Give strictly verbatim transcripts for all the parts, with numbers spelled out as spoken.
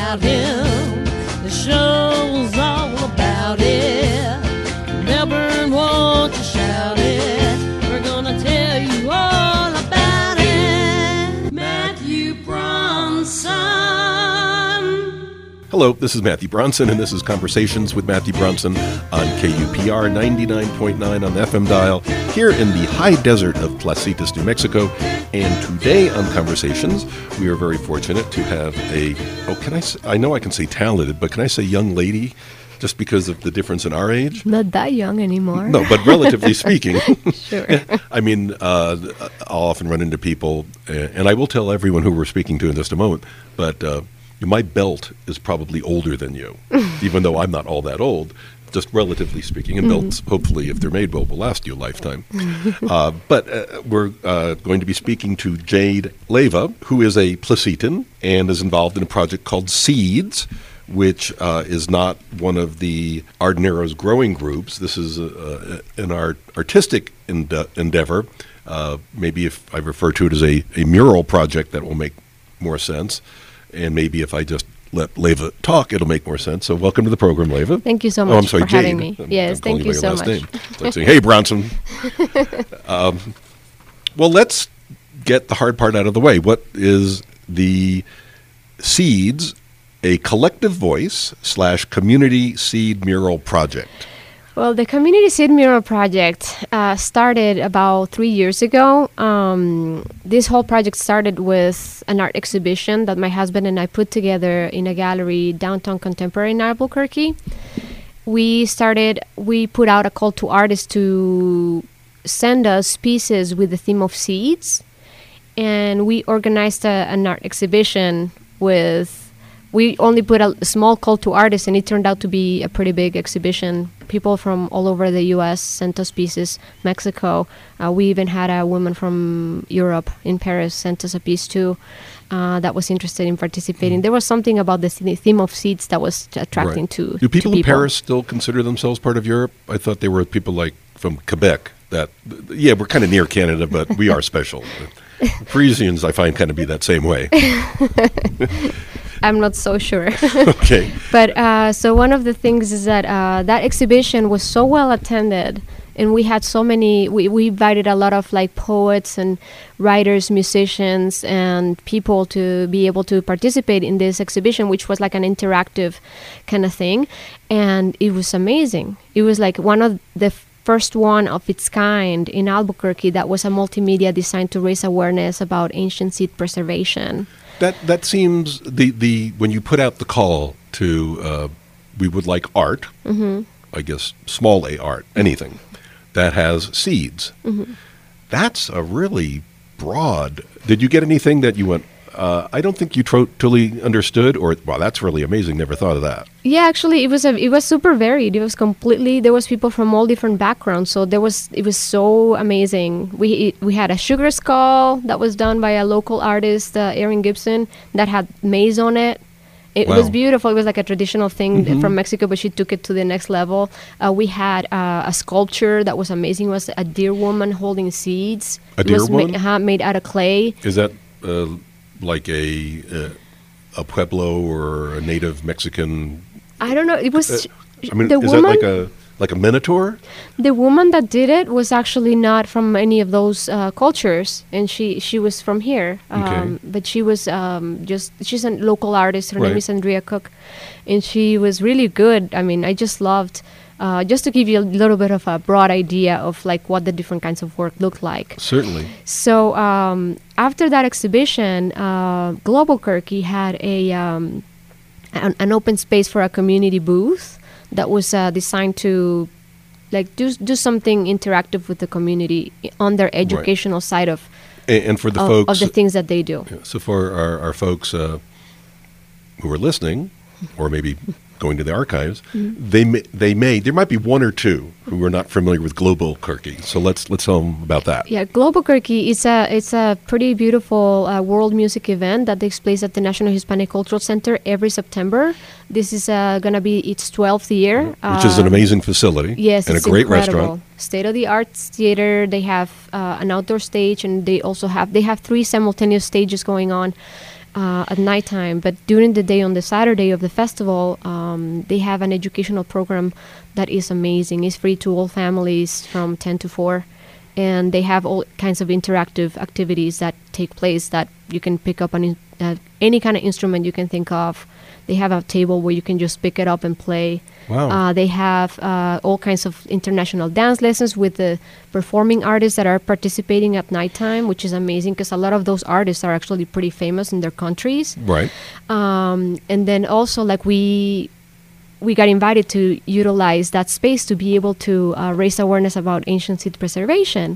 about him. The show's all about it. Melbourne, won't you shout it? We're gonna tell you all about it. Matthew Bronson. Hello, this is Matthew Bronson, and this is Conversations with Matthew Bronson on K U P R ninety-nine point nine on the F M dial here in the high desert of Placitas, New Mexico. And today on Conversations, we are very fortunate to have a, oh, can I say, I know I can say talented, but can I say young lady just because of the difference in our age? Not that young anymore. No, but relatively speaking. Sure. I mean, uh, I'll often run into people, and I will tell everyone who we're speaking to in just a moment, but uh, my belt is probably older than you, even though I'm not all that old, just relatively speaking. And mm-hmm. belts, hopefully, if they're made well, will last you a lifetime. uh, but uh, we're uh, going to be speaking to Jade Leyva, who is a Placitan and is involved in a project called Seeds, which uh, is not one of the Ardenero's growing groups. This is uh, an art, artistic ende- endeavor. Uh, maybe if I refer to it as a, a mural project, that will make more sense. And maybe if I just let Leyva talk, it'll make more sense. So welcome to the program, Leyva. Thank you so much oh, I'm sorry, for Jade. having me. I'm, yes, I'm thank you, you so last much. Name. It's like saying, hey, Bronson. um, well, let's get the hard part out of the way. What is the Seeds, a collective voice slash community seed mural project? Well, the Community Seed Mural Project uh, started about three years ago. Um, this whole project started with an art exhibition that my husband and I put together in a gallery downtown Contemporary in Albuquerque. We started, we put out a call to artists to send us pieces with the theme of seeds. And we organized a, an art exhibition with, we only put a small call to artists, and it turned out to be a pretty big exhibition. People from all over the U S sent us pieces, Mexico. Uh, we even had a woman from Europe in Paris sent us a piece too uh, that was interested in participating. Mm. There was something about the theme of seeds that was attracting right. to, Do people to in Paris still consider themselves part of Europe? I thought they were people like from Quebec. That, yeah, we're kind of near Canada, but we are special. Parisians, I find, kind of be that same way. I'm not so sure. Okay. But uh, so one of the things is that uh, that exhibition was so well attended, and we had so many, we, we invited a lot of like poets and writers, musicians, and people to be able to participate in this exhibition, which was like an interactive kind of thing. And it was amazing. It was like one of the first one of its kind in Albuquerque that was a multimedia designed to raise awareness about ancient seed preservation. That that seems the, the when you put out the call to uh, we would like art, mm-hmm. I guess small a art, anything that has seeds. Mm-hmm. That's a really broad. Did you get anything that you went? Uh, I don't think you tro- totally understood, or wow, that's really amazing. Never thought of that. Yeah, actually, it was a, it was super varied. It was completely. There was people from all different backgrounds, so there was it was so amazing. We it, we had a sugar skull that was done by a local artist, uh, Erin Gibson, that had maize on it. It wow. was beautiful. It was like a traditional thing mm-hmm. from Mexico, but she took it to the next level. Uh, we had uh, a sculpture that was amazing. It was a deer woman holding seeds. A it deer was woman ma- uh, made out of clay. Is that? Uh, like a uh, a Pueblo or a native Mexican? I don't know. It was. Uh, I mean, the is woman, that like a like a minotaur? The woman that did it was actually not from any of those uh, cultures, and she she was from here. Um, okay. But she was um, just she's a local artist. Her right. name is Andrea Cook, and she was really good. I mean, I just loved. Uh, just to give you a little bit of a broad idea of like what the different kinds of work look like. Certainly. So um, after that exhibition, uh, Albuquerque had a um, an, an open space for a community booth that was uh, designed to like do do something interactive with the community on their educational right. side of and, and for the of, folks of the things that they do. Yeah, so for our, our folks uh, who are listening, or maybe going to the archives, mm-hmm. they may, they may there might be one or two who are not familiar with Albuquerque. So let's let's tell them about that. Yeah, Albuquerque is a it's a pretty beautiful uh, world music event that takes place at the National Hispanic Cultural Center every September. This is uh, going to be its twelfth year, mm-hmm. which uh, is an amazing facility. Yes, and it's a great incredible. restaurant. State-of-the-art theater. They have uh, an outdoor stage, and they also have they have three simultaneous stages going on. uh, at nighttime. But during the day, on the Saturday of the festival, um, they have an educational program that is amazing. It's free to all families from ten to four. And they have all kinds of interactive activities that take place that you can pick up on in, uh, any kind of instrument you can think of. They have a table where you can just pick it up and play. Wow. Uh, they have uh, all kinds of international dance lessons with the performing artists that are participating at nighttime, which is amazing because a lot of those artists are actually pretty famous in their countries. Right. Um, and then also, like, we we got invited to utilize that space to be able to uh, raise awareness about ancient seed preservation.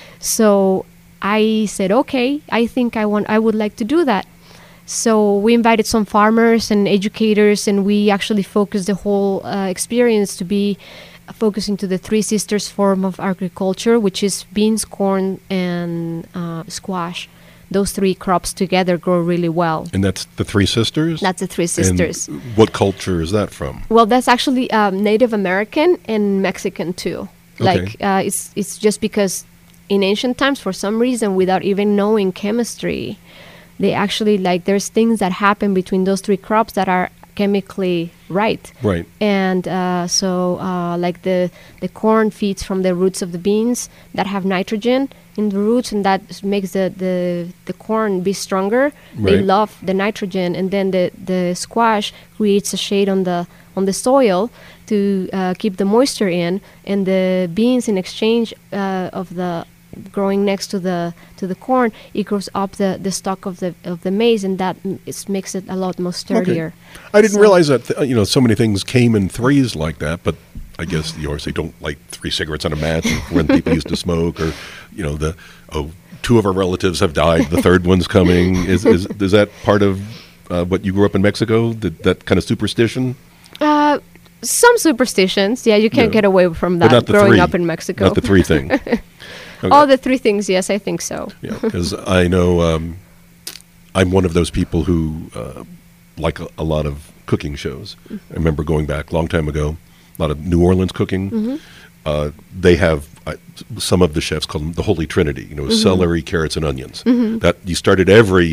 So I said, okay, I think I want, I would like to do that. So we invited some farmers and educators, and we actually focused the whole uh, experience to be focusing to the Three Sisters form of agriculture, which is beans, corn, and uh, squash. Those three crops together grow really well. And that's the Three Sisters? That's the Three Sisters. And what culture is that from? Well, that's actually um, Native American and Mexican too. Okay. Like uh, it's it's just because in ancient times, for some reason, without even knowing chemistry, they actually, like, there's things that happen between those three crops that are chemically right. Right. And uh, so, uh, like the the corn feeds from the roots of the beans that have nitrogen in the roots, and that makes the, the, the corn be stronger. They Right. love the nitrogen, and then the, the squash creates a shade on the on the soil to uh, keep the moisture in, and the beans, in exchange uh, of the growing next to the to the corn, it grows up the, the stalk of the of the maize, and that m- is, makes it a lot more sturdier. Okay. I didn't So- realize that th- you know so many things came in threes like that, but I guess you obviously don't light three cigarettes on a match when people used to smoke, or you know the oh two of our relatives have died, the third one's coming. Is is, is that part of uh, what you grew up in Mexico? That that kind of superstition? Uh, some superstitions, yeah, you can't Yeah. get away from But that not the growing three. up in Mexico. Not the three thing. Okay. All the three things, yes, I think so. Yeah, because I know um, I'm one of those people who uh, like a, a lot of cooking shows. I remember going back a long time ago, a lot of New Orleans cooking. Mm-hmm. Uh, they have uh, some of the chefs call them the Holy Trinity. You know, Mm-hmm. celery, carrots, and onions. That you started every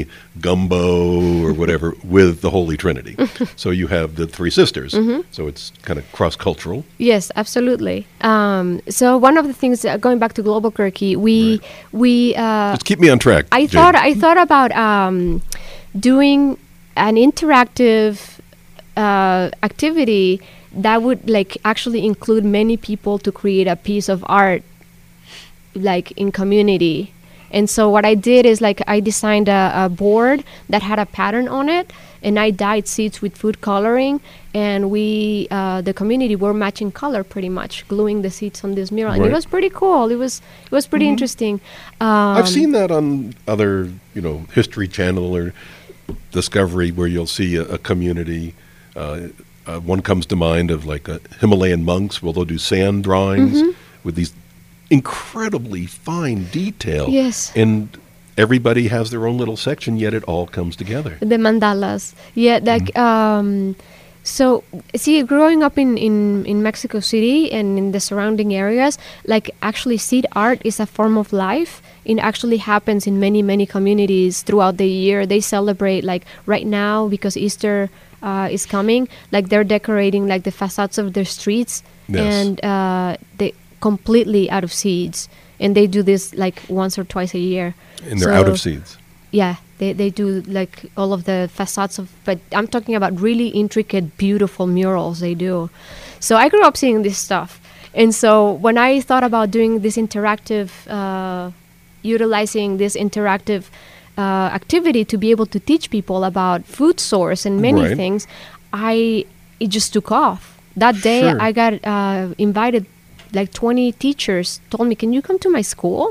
gumbo or whatever with the Holy Trinity. So you have the Three Sisters. Mm-hmm. So it's kind of cross-cultural. Yes, absolutely. Um, so one of the things, uh, going back to Global Quirky, we Right. we uh, Just keep me on track. I Jane. thought I thought about um, doing an interactive uh, activity that would, like, actually include many people to create a piece of art, like, in community. And so what I did is, like, I designed a, a board that had a pattern on it, and I dyed seeds with food coloring, and we, uh, the community, were matching color pretty much, gluing the seeds on this mural, and Right. it was pretty cool. It was it was pretty interesting. Um, I've seen that on other, you know, History Channel or Discovery, where you'll see a, a community. Uh, uh, one comes to mind of like uh, Himalayan monks. Well, they'll do sand drawings Mm-hmm. with these incredibly fine detail. Yes. And everybody has their own little section, yet it all comes together. the mandalas, yeah, like um, so. See, growing up in, in in Mexico City and in the surrounding areas, like, actually, seed art is a form of life. It actually happens in many many communities throughout the year. They celebrate, like, right now, because Easter uh, is coming. Like, they're decorating, like, the facades of their streets, Yes. and uh, they completely out of seeds. And they do this, like, once or twice a year. And they're out of So- seeds. Yeah, they they do, like, all of the facades of, but I'm talking about really intricate, beautiful murals they do. So I grew up seeing this stuff, and so when I thought about doing this interactive, uh, utilizing this interactive uh, activity to be able to teach people about food source and many Right. things, I it just took off. That day, Sure. I got uh, invited. Like twenty teachers told me, "Can you come to my school?"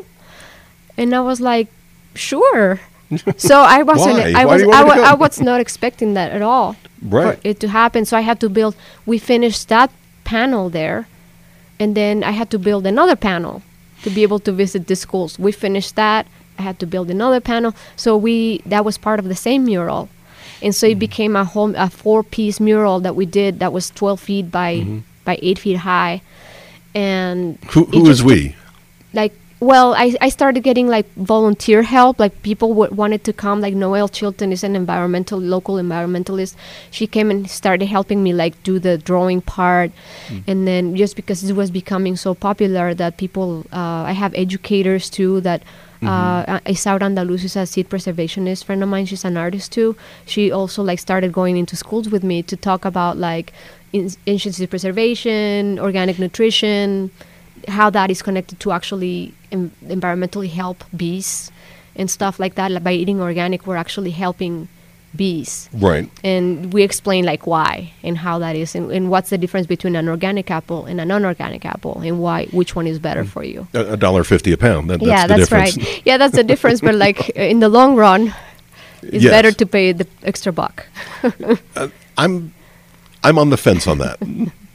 And I was like, "Sure." So I wasn't. Why? I Why was. do you I, want me to wa- I come? was not expecting that at all. Right. For it to happen. So I had to build. We finished that panel there, and then I had to build another panel to be able to visit the schools. We finished that. I had to build another panel. So we that was part of the same mural, and so it became a whole a four piece mural that we did that was twelve feet by by eight feet high, and Who, it who just is took- we? like Well, I, I started getting like volunteer help. Like people w- wanted to come. Like Noelle Chilton is an environmental, local environmentalist. She came and started helping me like do the drawing part. Mm. And then just because it was becoming so popular that people, uh, I have educators too that mm-hmm. uh, Isaura Andaluz is a seed preservationist friend of mine. She's an artist too. She also like started going into schools with me to talk about like in- ancient seed preservation, organic nutrition, how that is connected to actually em- environmentally help bees and stuff like that. Like by eating organic, we're actually helping bees. Right. And we explain like why and how that is and, and what's the difference between an organic apple and a non-organic apple and why, which one is better mm. for you. A dollar fifty a pound. That, that's yeah, the that's difference. right. Yeah, that's the difference. But like in the long run, it's yes. better to pay the extra buck. uh, I'm, I'm on the fence on that.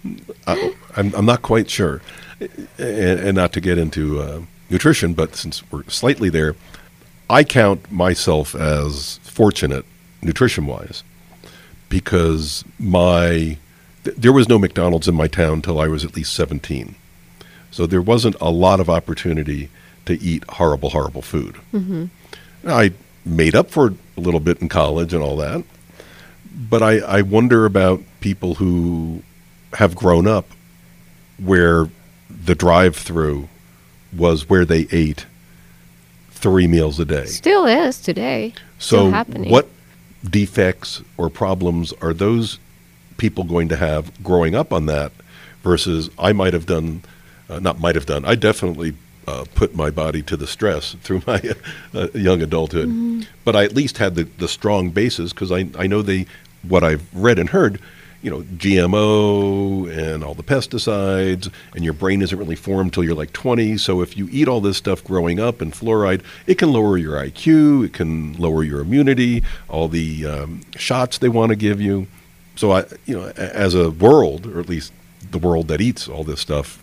I, I'm, I'm not quite sure. And, and not to get into uh, nutrition, but since we're slightly there, I count myself as fortunate nutrition-wise because my th- there was no McDonald's in my town till I was at least seventeen. So there wasn't a lot of opportunity to eat horrible, horrible food. Mm-hmm. I made up for it a little bit in college and all that, but I, I wonder about people who have grown up where the drive-through was where they ate three meals a day. Still is today. So Still happening. What defects or problems are those people going to have growing up on that versus I might have done, uh, not might have done, I definitely uh, put my body to the stress through my uh, young adulthood. Mm-hmm. But I at least had the, the strong basis because I, I know they, what I've read and heard, you know, G M O and all the pesticides, and your brain isn't really formed until you're like twenty. So if you eat all this stuff growing up and fluoride, it can lower your I Q, it can lower your immunity, all the um, shots they want to give you. So I, you know, as a world, or at least the world that eats all this stuff,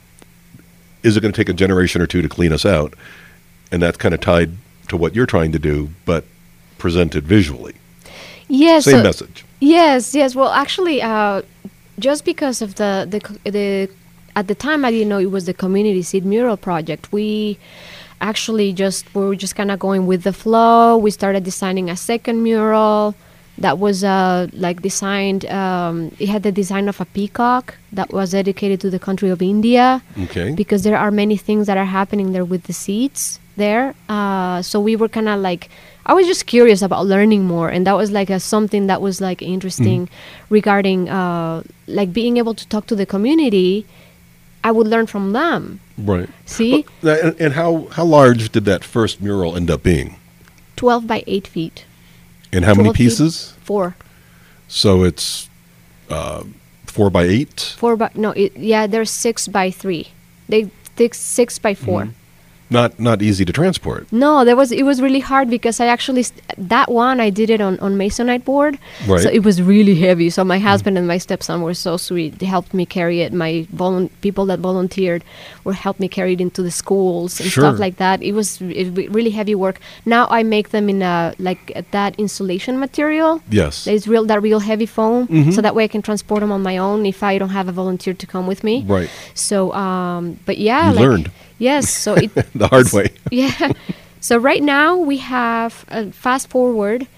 is it going to take a generation or two to clean us out? And that's kind of tied to what you're trying to do, but presented visually. Yes. Same so message. Yes, yes. Well, actually, uh, just because of the, the the at the time I didn't know it was the Community Seed Mural Project. We actually just we were just kind of going with the flow. We started designing a second mural that was uh, like designed. Um, it had the design of a peacock that was dedicated to the country of India. Okay. Because there are many things that are happening there with the seeds there. Uh, so we were kind of like. I was just curious about learning more, and that was like a, something that was like interesting mm-hmm. regarding uh, like being able to talk to the community. I would learn from them. Right. See? Well, and, and how, how large did that first mural end up being? twelve by eight feet. And how many pieces? Feet, four. So it's uh, four by eight? Four by, no, it, yeah, they're six by three. They six, six by four. Mm-hmm. Not not easy to transport. No, there was it was really hard because I actually st- that one I did it on, on masonite board, right. So it was really heavy. So my husband mm. and my stepson were so sweet. They helped me carry it. My volu- people that volunteered were helped me carry it into the schools and sure. stuff like that. It was it, really heavy work. Now I make them in a like that insulation material. Yes, it's real that real heavy foam, mm-hmm. so that way I can transport them on my own if I don't have a volunteer to come with me. Right. So, um, but yeah, you like, learned. Yes, so it the hard way. Yeah. So right now we have uh, fast forward.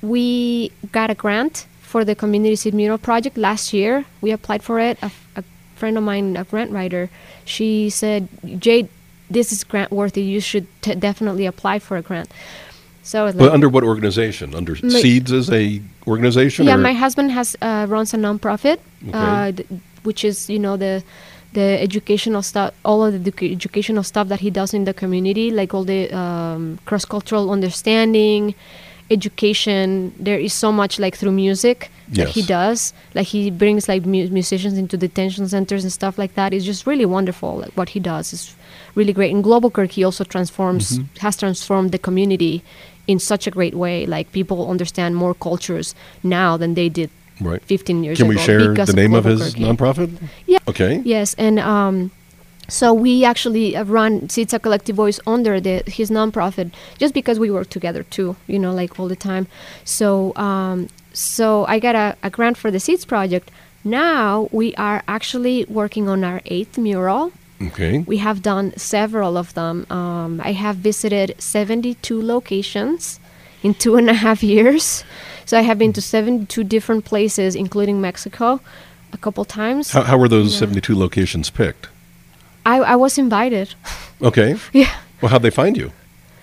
We got a grant for the Community Seed Mural Project last year. We applied for it. A, f- a friend of mine, a grant writer, she said, "Jade, this is grant worthy. You should t- definitely apply for a grant." So, like, but under what organization? Under my, Seeds as a organization? Yeah, or? my husband has uh, runs a nonprofit, okay. uh, th- which is you know the. the educational stuff, all of the edu- educational stuff that he does in the community, like all the um, cross-cultural understanding, education. There is so much like through music yes. that he does. Like he brings like mu- musicians into detention centers and stuff like that. It's just really wonderful. Like what he does is really great. In Global Kirk, he also transforms, mm-hmm. has transformed the community in such a great way. Like people understand more cultures now than they did right. fifteen years Can ago. we share the name of his Kirk. nonprofit? Yeah. Okay. Yes, and um, so we actually uh, run Seeds a Collective Voice under the, his nonprofit just because we work together too, you know, like all the time. So um, so I got a, a grant for the Seeds project. Now we are actually working on our eighth mural. Okay. We have done several of them. Um, I have visited seventy-two locations in two and a half years. So I have been to seventy-two different places, including Mexico, a couple times. How, how were those Yeah. seventy-two locations picked? I, I was invited. Okay. Yeah. Well, how'd they find you?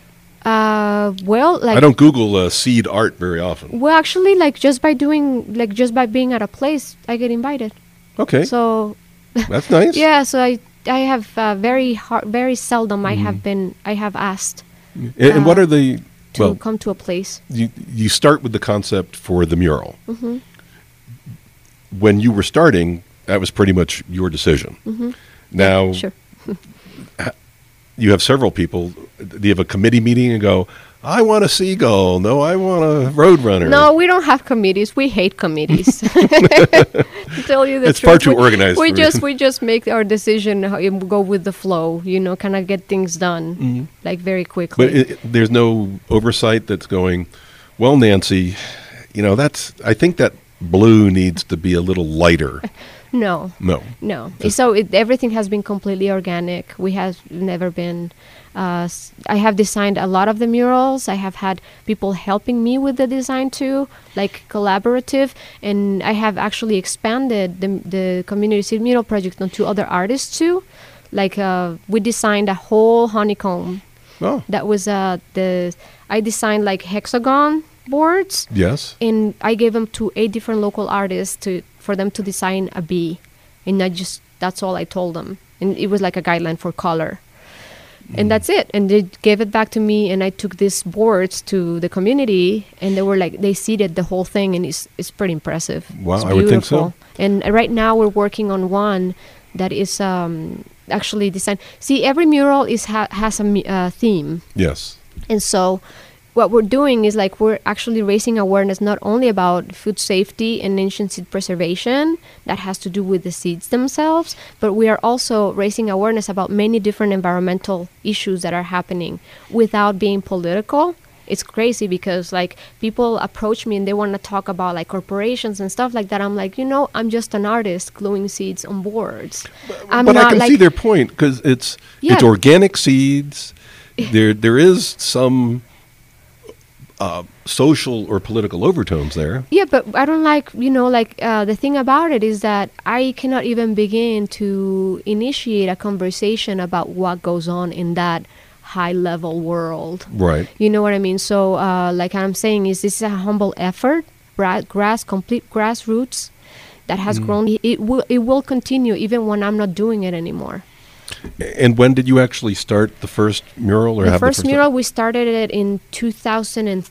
Uh, well, like I don't Google uh, seed art very often. well, actually, like just by doing, like just by being at a place, I get invited. Okay. So That's nice. yeah, so I I have uh, very hard, very seldom I Mm-hmm. have been I have asked And, and what uh, are the, to well, come to a place. you, you start with the concept for the mural. Mm-hmm. When you were starting, that was pretty much your decision. Mm-hmm. Now, Sure. you have several people. Do you have a committee meeting and go, I want a seagull. No, I want a roadrunner. No, we don't have committees. We hate committees. to tell you the It's truth, far too we, organized We for just me. we just make our decision, how you go with the flow. You know, kind of get things done like very quickly. But it, there's no oversight that's going, well, Nancy, you know, that's, I think that blue needs to be a little lighter. no, No. no. So it, everything has been completely organic. We have never been. Uh, s- I have designed a lot of the murals. I have had people helping me with the design too, like collaborative. And I have actually expanded the, the Community Seed Mural project onto other artists too. Like uh, we designed a whole honeycomb. Oh, That was uh, the I designed like hexagon boards, yes. and I gave them to eight different local artists to for them to design a bee, and I just that's all I told them, and it was like a guideline for color. And that's it. And they gave it back to me, and I took these boards to the community, and they were like, they seeded the whole thing, and it's it's pretty impressive. Wow, It's I would think so. beautiful. And right now we're working on one that is um, actually designed. See, every mural is ha- has a me- uh, theme, Yes. and so what we're doing is like we're actually raising awareness not only about food safety and ancient seed preservation that has to do with the seeds themselves, but we are also raising awareness about many different environmental issues that are happening without being political. It's crazy because like people approach me and they want to talk about like corporations and stuff like that. I'm like, you know, I'm just an artist gluing seeds on boards. I'm but I not can like see their point because it's Yeah. it's organic seeds. There there is some uh, social or political overtones there. Yeah, but I don't like, you know, like uh, the thing about it is that I cannot even begin to initiate a conversation about what goes on in that high level world. Right. You know what I mean? So, uh, like I'm saying, is this is a humble effort, bra- grass, complete grassroots that has grown. It will it will continue even when I'm not doing it anymore. And when did you actually start the first mural? Or The have first the first mural we started it in two thousand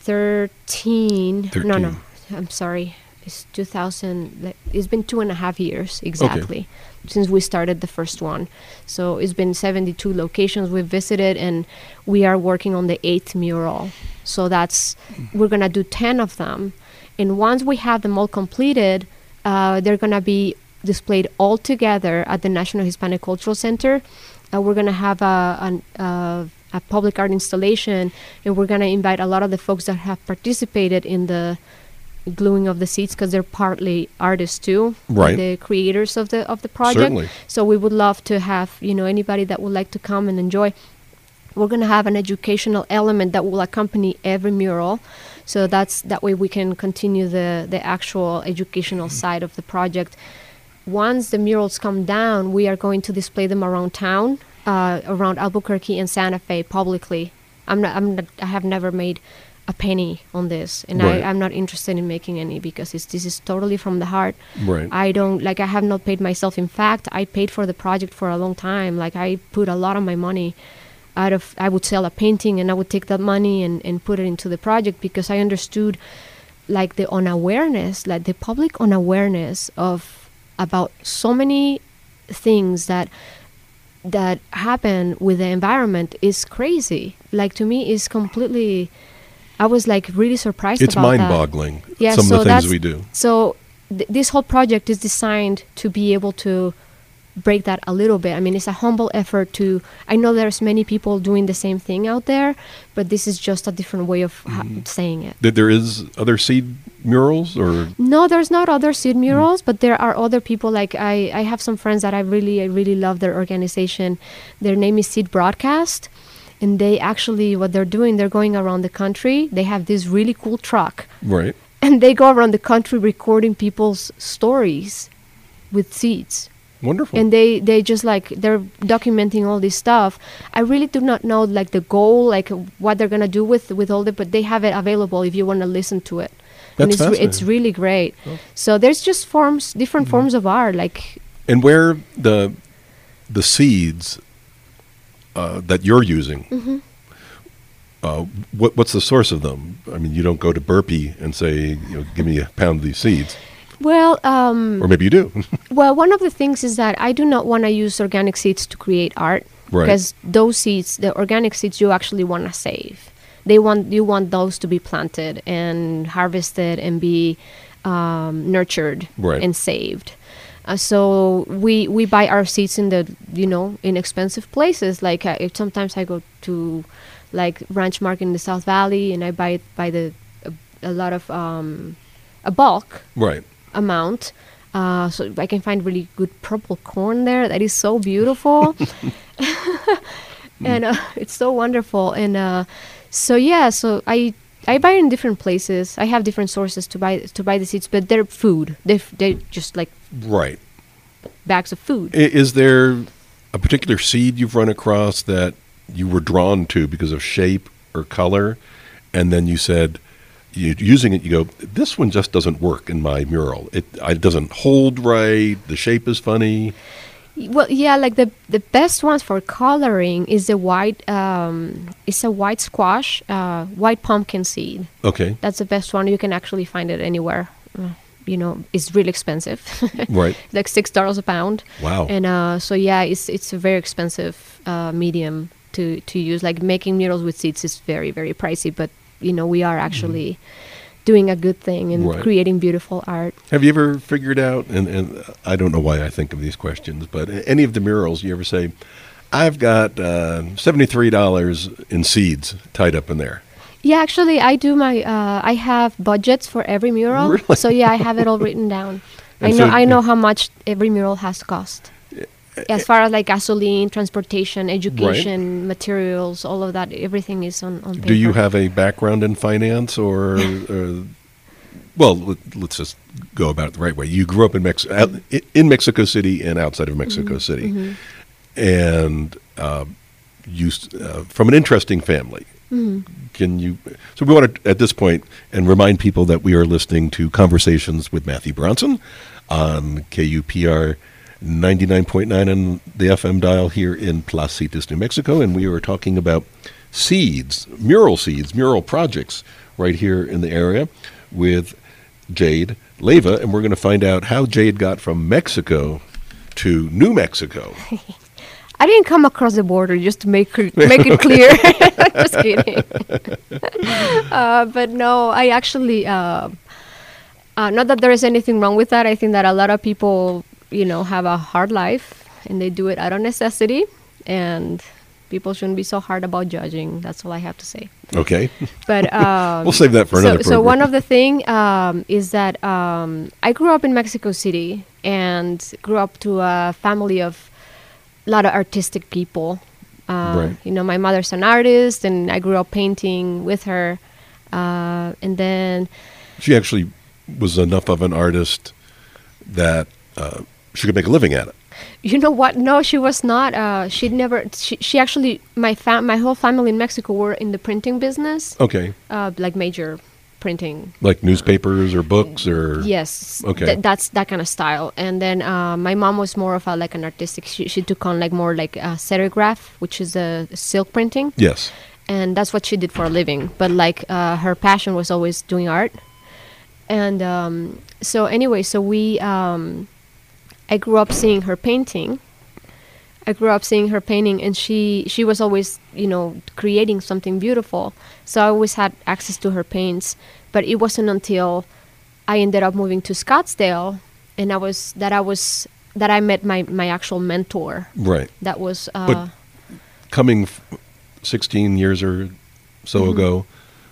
thirteen. No, no, I'm sorry. It's two thousand. like, It's been two and a half years exactly since we started the first one. So it's been seventy-two locations we've visited, and we are working on the eighth mural. So that's we're gonna do ten of them, and once we have them all completed, uh, they're gonna be displayed all together at the National Hispanic Cultural Center. Uh, we're gonna have a, an, uh, a public art installation, and we're gonna invite a lot of the folks that have participated in the gluing of the seeds because they're partly artists too, Right. the creators of the of the project. Certainly. So we would love to have you know anybody that would like to come and enjoy. We're gonna have an educational element that will accompany every mural, so that's that way we can continue the the actual educational side of the project. Once the murals come down, we are going to display them around town, uh, around Albuquerque and Santa Fe publicly. I'm not, I'm not, I have never made a penny on this, and Right. I, I'm not interested in making any because it's, this is totally from the heart. Right. I don't, like, I have not paid myself. In fact, I paid for the project for a long time. Like, I put a lot of my money out of, I would sell a painting and I would take that money and, and put it into the project because I understood, like, the unawareness, like, the public unawareness of about so many things that that happen with the environment is crazy. Like to me, is completely. I was like really surprised. It's about that. mind-boggling, Yeah, some so of the things that's- we do. So th- this whole project is designed to be able to break that a little bit. I mean, it's a humble effort to, I know there's many people doing the same thing out there, but this is just a different way of ha- saying it. That there is other seed murals, or No, there's not other seed murals, but there are other people. Like I, I have some friends that I really, I really love their organization. Their name is Seed Broadcast, and they actually, what they're doing, they're going around the country. They have this really cool truck, right? and they go around the country recording people's stories with seeds. Wonderful. And they, they just like, they're documenting all this stuff. I really do not know like the goal, like what they're going to do with, with all the, but they have it available if you want to listen to it. And That's it's, re- it's fascinating. really great. Oh. So there's just forms, different Mhm. forms of art. Like, And where the the seeds uh, that you're using, mhm. uh, what what's the source of them? I mean, you don't go to Burpee and say, you know, give me a pound of these seeds, well, um, or maybe you do. well, one of the things is that I do not want to use organic seeds to create art. Right. Because those seeds, the organic seeds, you actually want to save. They want you want those to be planted and harvested and be um, nurtured Right. and saved. Uh, so we we buy our seeds in the you know inexpensive places. Like uh, if sometimes I go to like Ranch Market in the South Valley and I buy it by the a, a lot of um, a bulk Right. amount. Uh, so I can find really good purple corn there. That is so beautiful, and uh, it's so wonderful. And uh, so yeah, so I I buy in different places. I have different sources to buy to buy the seeds, but they're food. They they just like Right. bags of food. I- Is there a particular seed you've run across that you were drawn to because of shape or color, and then you said, you, using it, you go, this one just doesn't work in my mural. It, it doesn't hold right. The shape is funny. Well, yeah, like the the best ones for coloring is the white. Um, it's a white squash, uh, white pumpkin seed. Okay. That's the best one. You can actually find it anywhere. Uh, you know, it's really expensive. Right. Like six dollars a pound. Wow. And uh, so yeah, it's it's a very expensive uh, medium to to use. Like making murals with seeds is very very pricey, but you know we are actually doing a good thing and Right. creating beautiful art. Have you ever figured out, and, and I don't know why I think of these questions, but any of the murals, you ever say, I've got uh, seventy-three dollars in seeds tied up in there? Yeah, actually, I do my. Uh, I have budgets for every mural. Really? So yeah, I have it all written down. I And know. so- I know how much every mural has to cost. As far as like gasoline, transportation, education, materials, all of that, everything is on on paper. Do you have a background in finance, or, or well, let- let's just go about it the right way. You grew up in Mex- out- i- in Mexico City and outside of Mexico Mm-hmm. City, and uh, you s- uh, from an interesting family. Mm-hmm. Can you? So we want to at this point and remind people that we are listening to Conversations with Matthew Bronson on K U P R ninety-nine point nine on the F M dial here in Placitas, New Mexico, and we are talking about seeds, mural seeds, mural projects right here in the area with Jade Leyva, and we're going to find out how Jade got from Mexico to New Mexico. I didn't come across the border, just to make it, make it clear. Just kidding. uh, but no, I actually, uh, uh, not that there is anything wrong with that. I think that a lot of people, you know, have a hard life and they do it out of necessity. And people shouldn't be so hard about judging. That's all I have to say. Okay, But um, we'll save that for so, another so program. one of the thing um, is that um, I grew up in Mexico City and grew up to a family of a lot of artistic people. Uh, Right. You know, my mother's an artist, and I grew up painting with her. Uh, and then, She actually was enough of an artist that uh, she could make a living at it. you know what? No, she was not. Uh, she'd never. She, she actually, my fam, my whole family in Mexico were in the printing business, Okay, uh, like major printing. like newspapers or books or Yes. Okay. Th- that's that kind of style. And then uh, my mom was more of a like an artistic. She, she took on like more like uh, serigraph, which is a uh, silk printing, yes. and that's what she did for a living. But like uh, her passion was always doing art. And um, so anyway, so we, um, I grew up seeing her painting. I grew up seeing her painting, and she she was always, you know, creating something beautiful. So I always had access to her paints. But it wasn't until I ended up moving to Scottsdale, and I was that I was that I met my, my actual mentor. Right. That was uh, But coming f- sixteen years or so Mm-hmm. ago,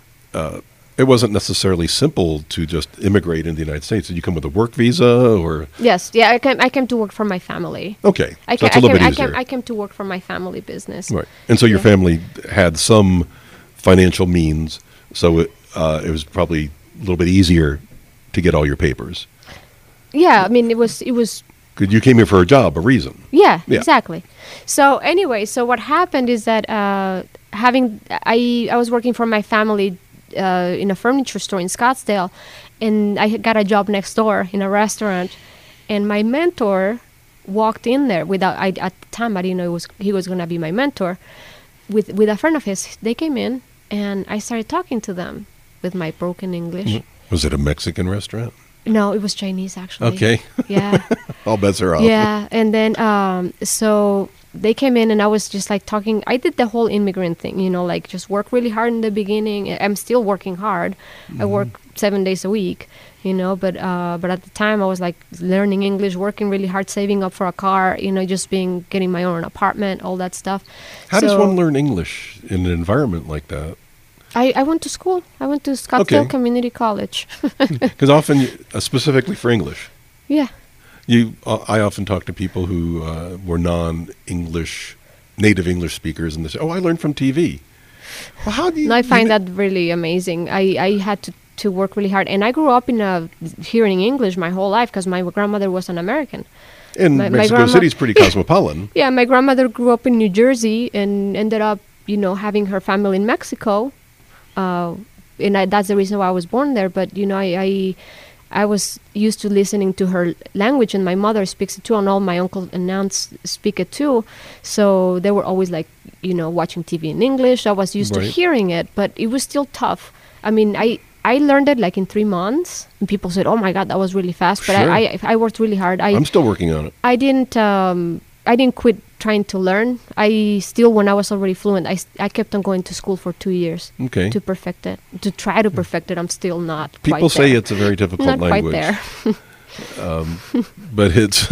uh, it wasn't necessarily simple to just immigrate into the United States. Did you come with a work visa or? yes, yeah. I came I came to work for my family. Okay, I so came, that's a I, little came, bit I, easier. came, I came to work for my family business. Right. And so your Yeah. family had some financial means, so it, uh, it was probably a little bit easier to get all your papers. Yeah, I mean it was it was Because you came here for a job, a reason. Yeah, Yeah. exactly. So anyway, so what happened is that uh, having I I was working for my family uh, in a furniture store in Scottsdale, and I had got a job next door in a restaurant, and my mentor walked in there without I at the time I didn't know it was he was gonna be my mentor, with with a friend of his. They came in, and I started talking to them with my broken English. Was it a Mexican restaurant? No, it was Chinese actually. Okay. Yeah. All bets are off. Yeah, and then um, so they came in, and I was just like talking. I did the whole immigrant thing, you know, like just work really hard in the beginning. I'm still working hard. I work seven days a week, you know, but uh, but at the time I was like learning English, working really hard, saving up for a car, you know, just being getting my own apartment, all that stuff. How does So one learn English in an environment like that? I, I went to school. I went to Scottsdale Okay. Community College. Because often, you- uh, specifically for English, Yeah. you, uh, I often talk to people who uh, were non-English, native English speakers, and they say, "Oh, I learned from T V." Well, how do you? No, I you find kn- that really amazing. I, I had to, to work really hard, and I grew up in a hearing English my whole life because my grandmother was an American. And my- my Mexico grandma- City's pretty cosmopolitan. Yeah, my grandmother grew up in New Jersey and ended up, you know, having her family in Mexico, uh, and I, that's the reason why I was born there. But you know, I, I I was used to listening to her language, and my mother speaks it too, and all my uncles and aunts speak it too. So they were always like, you know, watching T V in English. I was used Right. to hearing it, but it was still tough. I mean, I I learned it like in three months, and people said, "Oh my God, that was really fast." But Sure. I, I I worked really hard. I I'm still working on it. I didn't um, I didn't quit trying to learn. I still, when I was already fluent, I, s- I kept on going to school for two years Okay. to perfect it, to try to perfect it. I'm still not People quite say there. it's a very difficult not language. quite there. But it's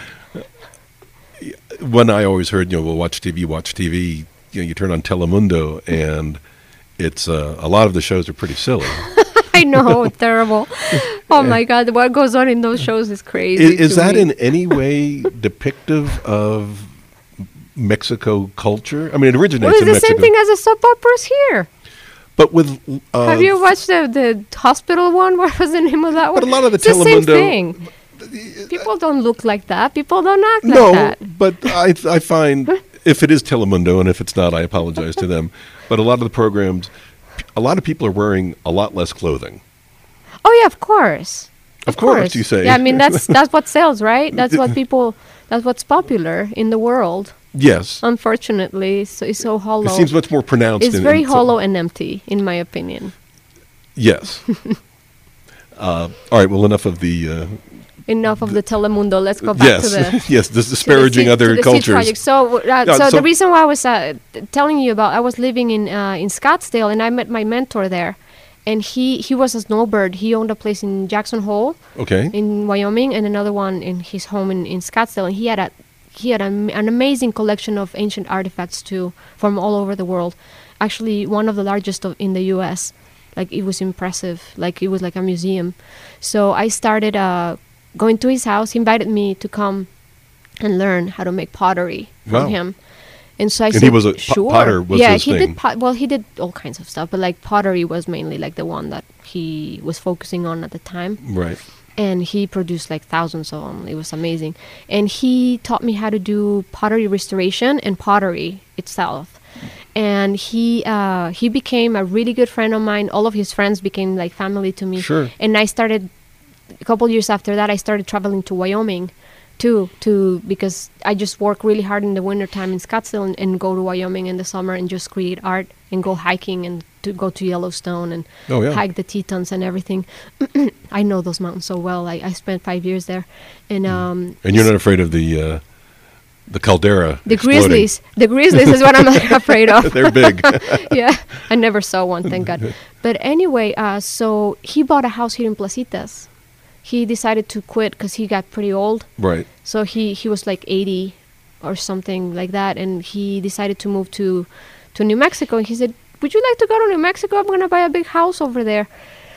when I always heard, you know, well, watch T V, watch T V. You know, you turn on Telemundo, and it's uh, a lot of the shows are pretty silly. I know, terrible. Oh my God, what goes on in those shows is crazy. Is, is to that me. in any way depictive of Mexico culture? I mean, it originates Well, it's in the Mexico, same thing as the soap operas here. but with uh, Have you watched the, the hospital one? What was the name of that one? But a lot of the it's the same Telemundo- thing. People don't look like that. People don't act no, like that. but I I find if it is Telemundo, and if it's not, I apologize to them. But a lot of the programs, a lot of people are wearing a lot less clothing. Oh yeah, of course. Of course, you say. Yeah, I mean that's that's what sells, right? That's what people. That's what's popular in the world. Yes, Unfortunately, it's, it's so hollow. it seems much more pronounced. it's in, very in some- hollow and empty, in my opinion. Yes. uh, all right. Well, enough of the. Uh, Enough of the Telemundo. Let's go back yes, to the yes. This to the disparaging seed- other to the seed cultures. project. So, uh, Yeah, so, so- the reason why I was uh, t- telling you about, I was living in uh, in Scottsdale, and I met my mentor there, and he he was a snowbird. He owned a place in Jackson Hole Okay. in Wyoming, and another one in his home in, in Scottsdale, and he had a he had an, an amazing collection of ancient artifacts too from all over the world. Actually, one of the largest of, in the U S. Like it was impressive. Like it was like a museum. So I started uh, going to his house. He invited me to come and learn how to make pottery from Wow. him. And so I And he said, was a po- sure. potter was yeah, his he thing. did. Pot- well, he did all kinds of stuff, but like pottery was mainly like the one that he was focusing on at the time. Right. And he produced like thousands of them. It was amazing. And he taught me how to do pottery restoration and pottery itself. And he uh, he became a really good friend of mine. All of his friends became like family to me. Sure. And I started a couple years after that. I started traveling to Wyoming, too, to because I just work really hard in the wintertime in Scottsdale and, and go to Wyoming in the summer and just create art and go hiking and to go to Yellowstone and Oh, yeah. hike the Tetons and everything. I know those mountains so well. I, I spent five years there, and um, And you're not afraid of the uh, the caldera. the exploding. grizzlies. The grizzlies is what I'm afraid of. They're big. Yeah, I never saw one, thank God. But anyway, uh, so he bought a house here in Placitas, he decided to quit because he got pretty old. Right. So he, he was like eighty or something like that, and he decided to move to, to New Mexico. And he said, would you like to go to New Mexico? I'm going to buy a big house over there.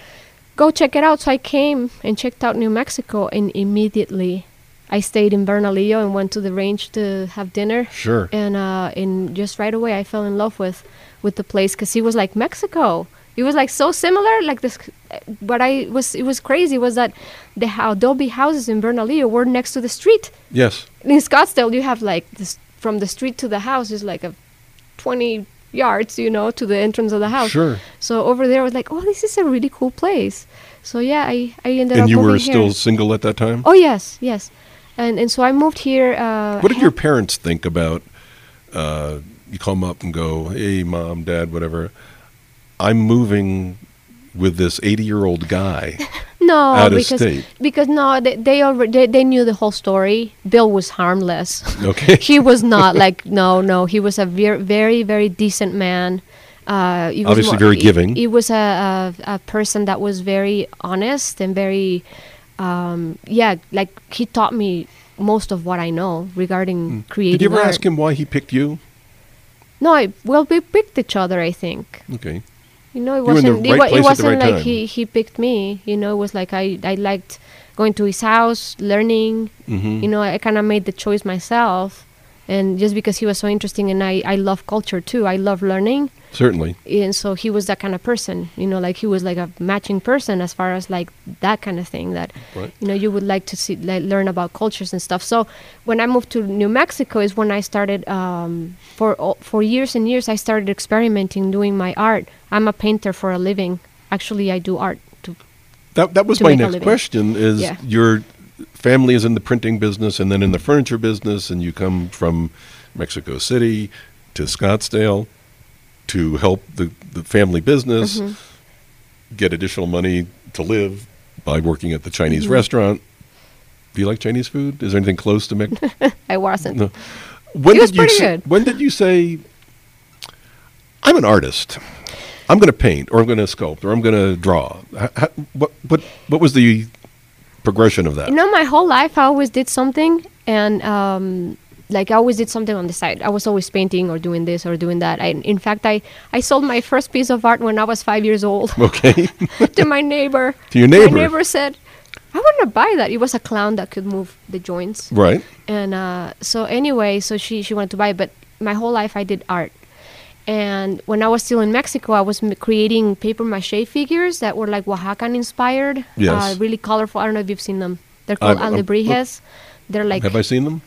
Go check it out. So I came and checked out New Mexico, and immediately I stayed in Bernalillo and went to the range to have dinner. Sure. And uh, and just right away I fell in love with, with the place because he was like Mexico. It was like so similar. Like this, what I was it was crazy was that the adobe houses in Bernalillo were next to the street. Yes. In Scottsdale, you have like this from the street to the house is like a twenty yards, you know, to the entrance of the house. Sure. So over there, I was like, oh, this is a really cool place. So yeah, I I ended And up you moving were here. still single at that time? Oh yes, yes. And and so I moved here. Uh, What did ha- your parents think about, uh, you come up and go, hey, mom, dad, whatever, I'm moving with this eighty-year-old guy no out of because state. because no they they, already, they they knew the whole story. Bill was harmless. Okay. He was not like no no he was a very very very decent man. Uh, he was Obviously very he- giving. He, was a, a a person that was very honest and very um, yeah like he taught me most of what I know regarding creating Did you ever art. ask him why he picked you? No, I, well we picked each other, I think. Okay. You know, it You were in the wasn't. It, right wa- it place at the wasn't right like time. he, he picked me. You know, it was like I I liked going to his house, learning. Mm-hmm. You know, I kind of made the choice myself, and just because he was so interesting, and I I love culture too. I love learning, Certainly. and so he was that kind of person. You know, like he was like a matching person as far as like that kind of thing that Right. you know you would like to see like, learn about cultures and stuff. So when I moved to New Mexico is when I started um, for o- for years and years I started experimenting doing my art. I'm a painter for a living. Actually, I do art too. That that was To my make a next living. question is Yeah. your family is in the printing business and then in the furniture business, and you come from Mexico City to Scottsdale to help the, the family business, Mm-hmm. get additional money to live by working at the Chinese Mm-hmm. restaurant. Do you like Chinese food? Is there anything close to Mexico? I wasn't. No. When It was did you pretty say, good. When did you say, I'm an artist. I'm going to paint, or I'm going to sculpt, or I'm going to draw? H- h- what, what, what was the progression of that? You know, my whole life I always did something, and um, like I always did something on the side. I was always painting or doing this or doing that. I, in fact, I, I sold my first piece of art when I was five years old Okay. to my neighbor. To your neighbor? My neighbor said, I want to buy that. It was a clown that could move the joints. Right. And uh, so anyway, so she, she wanted to buy it, but my whole life I did art. And when I was still in Mexico, I was m- creating paper mache figures that were like Oaxacan inspired. Yes. Uh, really colorful. I don't know if you've seen them. They're called I've- I'm- alebrijes. They're like Have I seen them?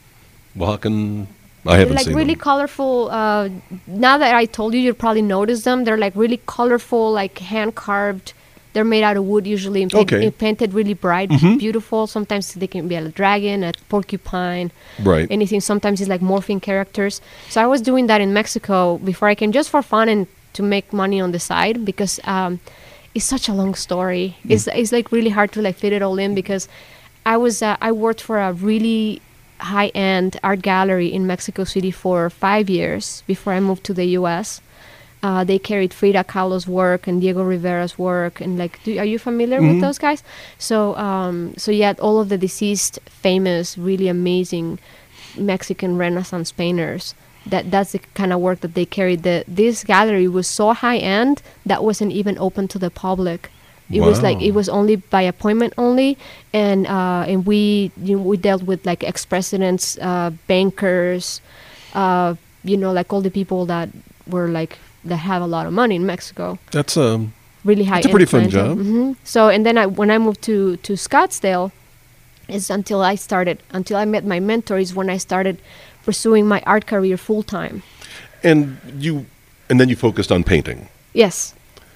Oaxacan? I they're haven't like seen really them. colorful. Uh, now that I told you, you'll probably notice them. They're like really colorful, like hand carved. They're made out of wood usually and, paint, Okay. and painted really bright, Mhm. beautiful. Sometimes they can be a dragon, a porcupine, Right. anything. Sometimes it's like morphing characters. So I was doing that in Mexico before I came, just for fun and to make money on the side, because um, it's such a long story. Mm. It's it's like really hard to like fit it all in, because I was uh, I worked for a really high end art gallery in Mexico City for five years before I moved to the U S. Uh, they carried Frida Kahlo's work and Diego Rivera's work, and like, do, are you familiar Mhm. with those guys? So, um, so yeah, all of the deceased, famous, really amazing Mexican Renaissance painters. That that's the kind of work that they carried. The this gallery was so high end that wasn't even open to the public. It was like Wow. it was only by appointment only, and uh, and we you know, we dealt with like ex presidents, uh, bankers, uh, you know, like all the people that were like that have a lot of money in Mexico. That's um. Really high. It's a pretty fun job. hmm So and then I when I moved to to Scottsdale, is until I started until I met my mentor is when I started pursuing my art career full time. And you, and then you focused on painting. Yes.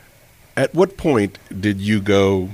At what point did you go,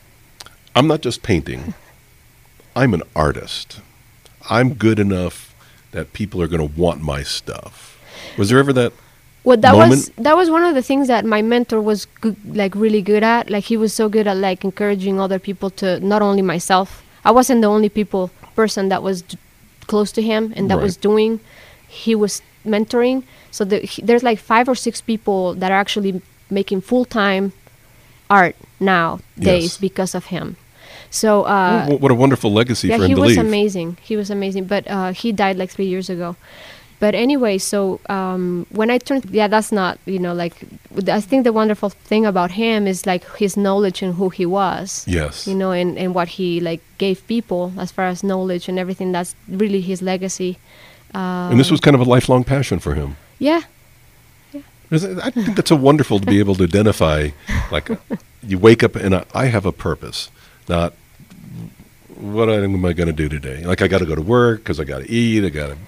I'm not just painting, I'm an artist. I'm good enough that people are going to want my stuff. Was there ever that? Well, that moment? was that was one of the things that my mentor was good, like really good at. Like he was so good at like encouraging other people to, not only myself. I wasn't the only people person that was d- close to him and that Right. was doing. He was mentoring. So the, he, there's like five or six people that are actually making full time art nowadays Yes. because of him. So uh, Oh, what a wonderful legacy yeah, for him he to was leave. amazing. He was amazing, but uh, he died like three years ago. But anyway, so um, when I turned, yeah, that's not, you know, like, I think the wonderful thing about him is like his knowledge and who he was. Yes. You know, and, and what he like gave people as far as knowledge and everything. That's really his legacy. Um, And this was kind of a lifelong passion for him. yeah, Is it- I think that's so wonderful to be able to identify, like, you wake up and I, I have a purpose, not what am I going to do today? Like, I got to go to work because I got to eat, I got to,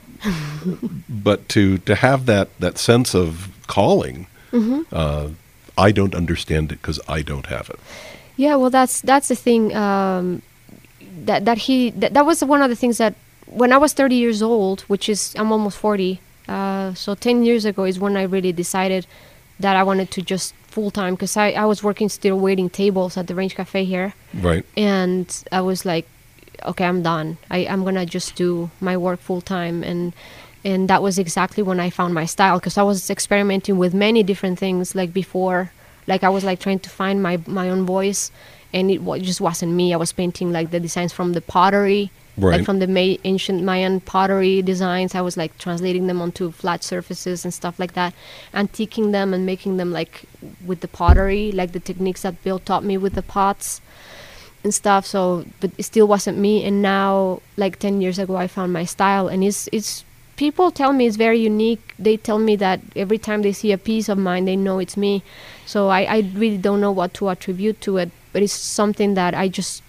but to, to have that, that sense of calling, Mm-hmm. uh, I don't understand it because I don't have it. yeah. Well, that's that's the thing. Um, that that he that, that was one of the things that when I was thirty years old, which is I'm almost forty. Uh, so ten years ago is when I really decided that I wanted to just full time, because I, I was working still waiting tables at the Range Cafe here, Right. and I was like, okay, I'm done. I, I'm gonna just do my work full time, and and that was exactly when I found my style, because I was experimenting with many different things like before, like I was like trying to find my my own voice, and it wa- just wasn't me. I was painting like the designs from the pottery. Right. Like from the May, ancient Mayan pottery designs, I was like translating them onto flat surfaces and stuff like that, antiquing them and making them like with the pottery, like the techniques that Bill taught me with the pots and stuff. So, but it still wasn't me. And now, like ten years ago, I found my style, and it's it's. People tell me it's very unique. They tell me that every time they see a piece of mine, they know it's me. So I, I really don't know what to attribute to it, but it's something that I just.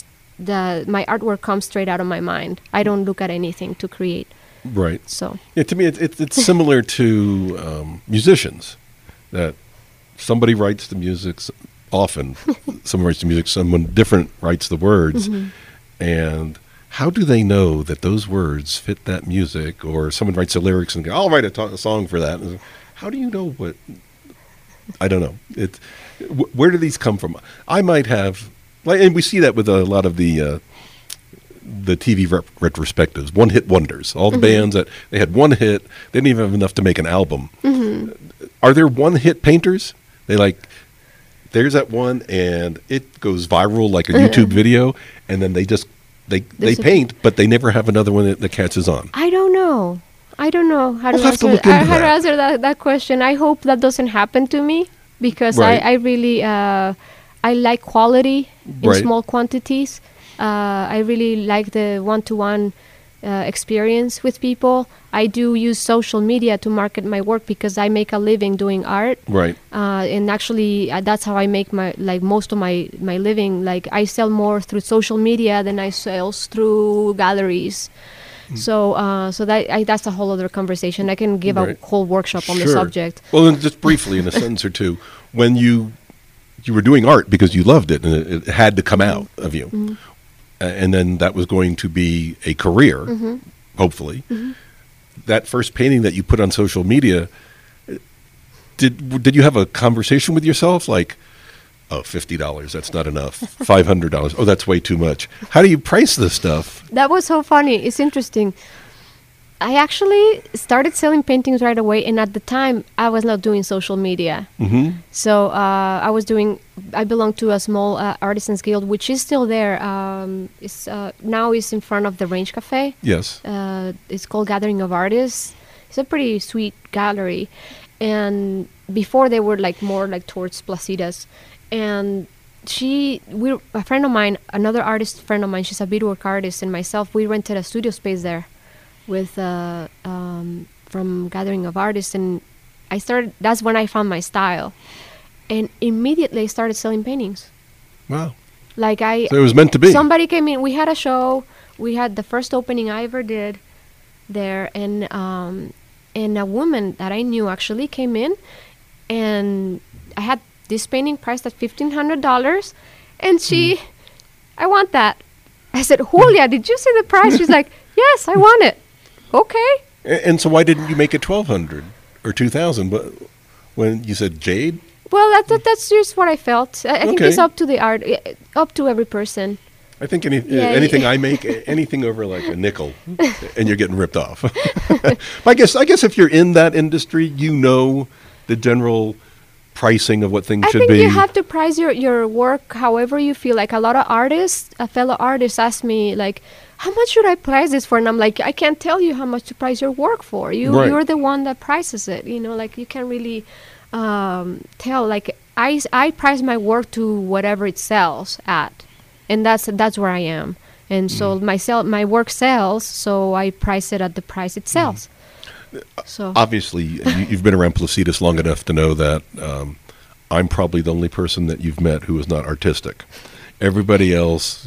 The my artwork comes straight out of my mind. I don't look at anything to create. Right. So Yeah, to me, it, it, it's similar to um, musicians, that somebody writes the music, s- often someone writes the music, someone different writes the words, and how do they know that those words fit that music? Or someone writes the lyrics and go, I'll write a, to- a song for that. And how do you know what? I don't know. It, wh- where do these come from? I might have, like, and we see that with a lot of the uh, the T V rep- retrospectives, one hit wonders. All the bands that they had one hit, they didn't even have enough to make an album. Are there one hit painters? They like, there's that one, and it goes viral like a YouTube video, and then they just they they There's a- paint, but they never have another one that, that catches on. I don't know. I don't know how We'll to have to answer, look into uh, how to that. answer that, that question. I hope that doesn't happen to me, because Right. I, I really uh, I like quality in Right. small quantities. Uh, I really like the one-to-one uh, experience with people. I do use social media to market my work because I make a living doing art. Right. Uh, and actually, uh, that's how I make my like most of my my living. Like I sell more through social media than I sell through galleries. So, uh, so that I, that's a whole other conversation. I can give Right. a whole workshop on the Sure. subject. Well, then just briefly, in a sentence or two, when you you were doing art because you loved it and it, it had to come out of you, Mm-hmm. A- and then that was going to be a career, Mm-hmm. hopefully. That first painting that you put on social media, did did you have a conversation with yourself like, oh, fifty dollars, that's not enough. five hundred dollars, oh, that's way too much. How do you price this stuff? That was so funny. It's interesting. I actually started selling paintings right away, and at the time, I was not doing social media. hmm So uh, I was doing. I belong to a small uh, artisans guild, which is still there. Um, it's uh, now is in front of the Range Cafe. Yes. Uh, it's called Gathering of Artists. It's a pretty sweet gallery, and before they were like more like towards Placitas, and she, we, a friend of mine, another artist friend of mine, she's a beadwork artist, and myself, we rented a studio space there, with uh, um, from Gathering of Artists, and I started. That's when I found my style, and immediately I started selling paintings. Wow. Like I, So it was meant to be. Somebody came in. We had a show. We had the first opening I ever did there, and um, and a woman that I knew actually came in, and I had this painting priced at fifteen hundred dollars, and she, Hmm. I want that. I said, Julia, did you see the price? She's like, yes, I want it. Okay. A- And so why didn't you make it twelve hundred or two thousand? But when you said jade, Well, that, that that's just what I felt. I, I think Okay. it's up to the art, eh, up to every person. I think any, Yeah, uh, anything y- I make, a- anything over like a nickel, and you're getting ripped off. I guess I guess if you're in that industry, you know the general pricing of what things I should think be? you have to price your, your work however you feel. Like a lot of artists, a fellow artists ask me like, how much should I price this for? And I'm like, I can't tell you how much to price your work for. You, Right. You're the one that prices it. You know, like you can't really um, tell. Like I, I price my work to whatever it sells at. And that's that's where I am. And so my, sell, my work sells, so I price it at the price it sells. So Obviously, you, you've been around Placitas long enough to know that um, I'm probably the only person that you've met who is not artistic. Everybody else,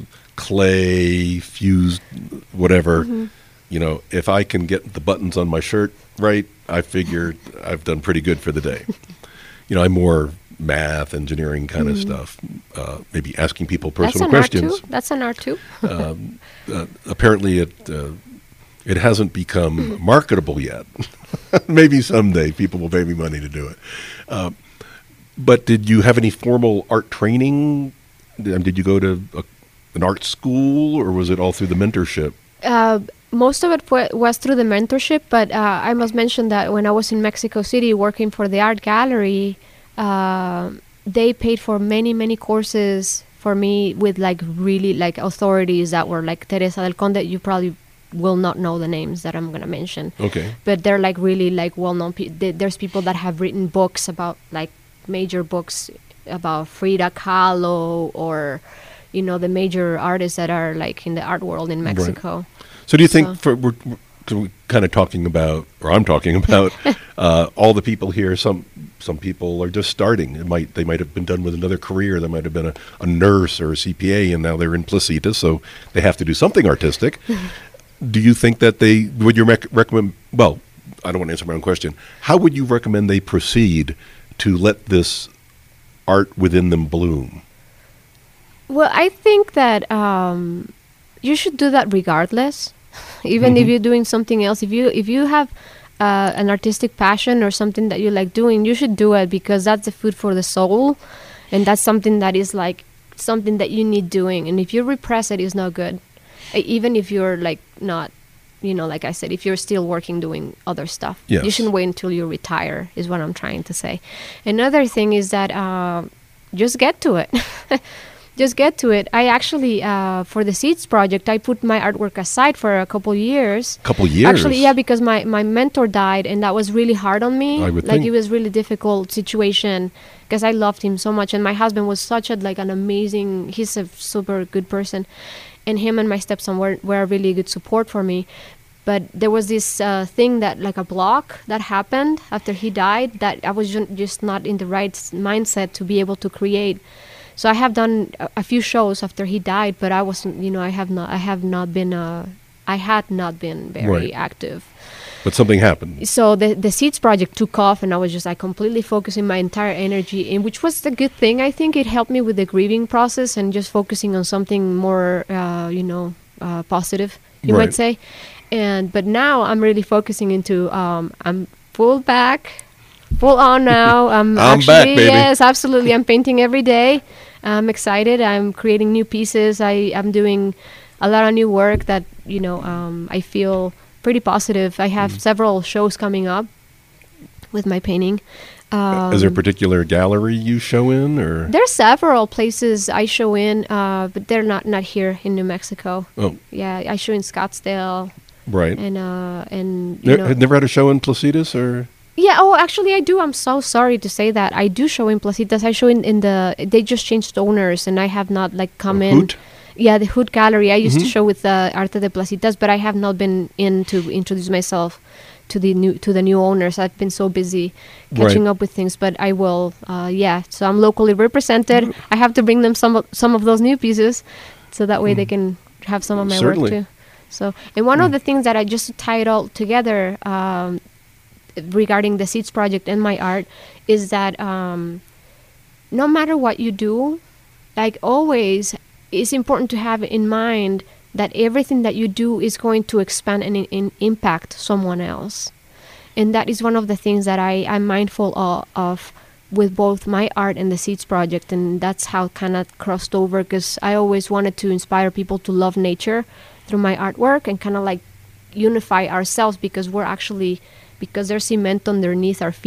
clay, fused, whatever, Mm-hmm. you know, if I can get the buttons on my shirt right, I figure I've done pretty good for the day. You know, I'm more math, engineering kind of stuff, uh, maybe asking people Mm-hmm. that's personal an questions. art too. That's an art too. um, uh, apparently it uh, it hasn't become marketable yet. Maybe someday people will pay me money to do it. Uh, but did you have any formal art training? Did, did you go to a, an art school, or was it all through the mentorship? Uh, most of it wa- was through the mentorship, but uh, I must mention that when I was in Mexico City working for the art gallery, uh, they paid for many, many courses for me with like really like authorities that were like Teresa del Conde. You probably will not know the names that I'm going to mention. Okay. But they're like really like well-known. Pe- th- there's people that have written books about like major books about Frida Kahlo or, you know, the major artists that are like in the art world in Mexico. So do you think So- for we're, we're kind of talking about, or I'm talking about, uh, all the people here? Some some people are just starting. It might they might have been done with another career. They might have been a, a nurse or a C P A, and now they're in Placitas, so they have to do something artistic. Do you think that they would you rec- recommend? Well, I don't want to answer my own question. How would you recommend they proceed to let this art within them bloom? Well, I think that um, you should do that regardless, even if you're doing something else. If you if you have uh, an artistic passion or something that you like doing, you should do it because that's the food for the soul, and that's something that is like something that you need doing. And if you repress it, it's not good. E- Even if you're like not, you know, like I said, if you're still working doing other stuff, you Yes. shouldn't wait until you retire. Is what I'm trying to say. Another thing is that uh, just get to it. Just get to it. I actually, uh, for the Seeds project, I put my artwork aside for a couple years. Couple years. Actually, yeah, because my, my mentor died, and that was really hard on me. I would like think. it was really difficult situation because I loved him so much, and my husband was such a like an amazing. He's a super good person, and him and my stepson were were a really good support for me. But there was this uh, thing that like a block that happened after he died that I was ju- just not in the right s- mindset to be able to create. So I have done a, a few shows after he died, but I wasn't, you know, I have not, I have not been, uh, I had not been very Right. active. But something happened. So the the Seeds project took off, and I was just like completely focusing my entire energy in, which was a good thing. I think it helped me with the grieving process and just focusing on something more, uh, you know, uh, positive, you Right. might say. And but now I'm really focusing into, um, I'm full back, full on now. I'm, I'm actually, back, baby. Yes, absolutely. I'm painting every day. I'm excited. I'm creating new pieces. I am doing a lot of new work that, you know, um, I feel pretty positive. I have Mm. several shows coming up with my painting. Um, Is there a particular gallery you show in, or? There's several places I show in, uh, but they're not, not here in New Mexico. Oh, Yeah, I show in Scottsdale right. and uh, and you Ne- know. had never had a show in Placitas, or? Yeah, oh, actually, I do. I'm so sorry to say that. I do show in Placitas. I show in, in the, they just changed owners, and I have not, like, come A in. Hoot? Yeah, the Hood Gallery. I used to Mhm. show with uh, Arte de Placitas, but I have not been in to introduce myself to the new to the new owners. I've been so busy catching Right. up with things, but I will, uh, yeah. So I'm locally represented. I have to bring them some of, some of those new pieces, so that way they can have some of my Certainly. work, too. So, and one of the things that I just to tie it all together, um, regarding the Seeds project and my art is that um, no matter what you do, like always, it's important to have in mind that everything that you do is going to expand and, and impact someone else. And that is one of the things that I, I'm mindful of, of with both my art and the Seeds project. And that's how it kind of crossed over, because I always wanted to inspire people to love nature through my artwork and kind of like unify ourselves, because we're actually, because there's cement underneath our feet,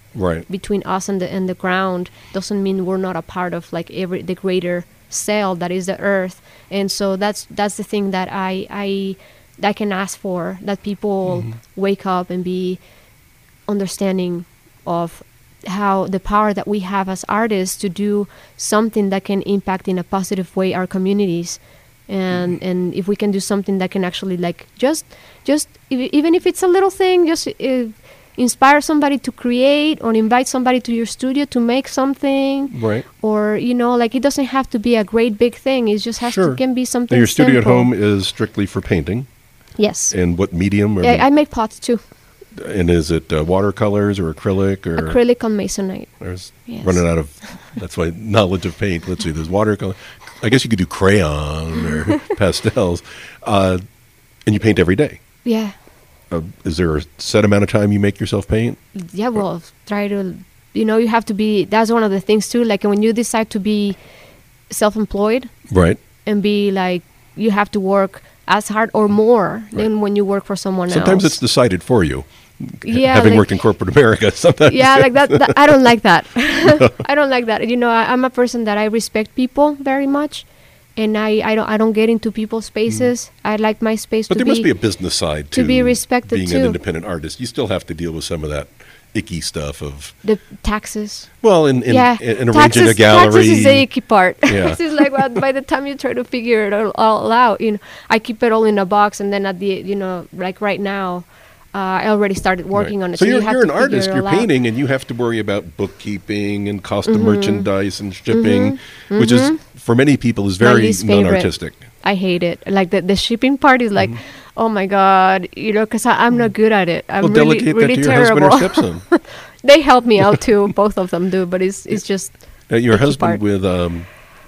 Right. between us and the and the ground doesn't mean we're not a part of like every the greater cell that is the earth. And so that's that's the thing that I I I can ask for, that people Mm-hmm. wake up and be understanding of how the power that we have as artists to do something that can impact in a positive way our communities. And Mm-hmm. and if we can do something that can actually like just just ev- even if it's a little thing, just uh, inspire somebody to create, or invite somebody to your studio to make something, Right. or you know, like it doesn't have to be a great big thing. It just has Sure. to can be something. Now, your studio at simple. home is strictly for painting. Yes. And what medium? Or I, I make pots too. and is it uh, watercolors or acrylic or? Acrylic on masonite. There's Yes. running out of. That's my knowledge of paint. Let's see. There's watercolor. I guess you could do crayon or pastels, uh, and you paint every day. Yeah. Uh, is there a set amount of time you make yourself paint? Yeah, well, try to, you know, you have to be, that's one of the things too, like when you decide to be self-employed Right. and be like, you have to work as hard or more Right. than when you work for someone Sometimes else. it's decided for you. Yeah, Having like- worked in corporate America, sometimes. Yeah, like that, that I don't like that. I don't like that. You know, I, I'm a person that I respect people very much, and I, I don't I don't get into people's spaces. I like my space But to there be must be a business side to, to be respected being too. an independent artist. You still have to deal with some of that icky stuff of, the taxes. well, in, in, yeah, in, in arranging taxes, a gallery. Taxes is the icky part. Yeah. It's like, well, by the time you try to figure it all, all out, you know, I keep it all in a box, and then at the, you know, like right now, uh, I already started working Right. on it. So, So, you're, you have you're to an figure artist, it you're all out. painting, and you have to worry about bookkeeping and cost of Mm-hmm. merchandise and shipping, which is, for many people, is My very least favorite. non-artistic. I hate it. Like the, the shipping part is like, Mm-hmm. oh my god, you know, because I'm not good at it. I'm Well, really, delegate really that to your terrible. husband or stepson. They help me out too. Both of them do, but it's it's just Uh, your icky husband part. with, um,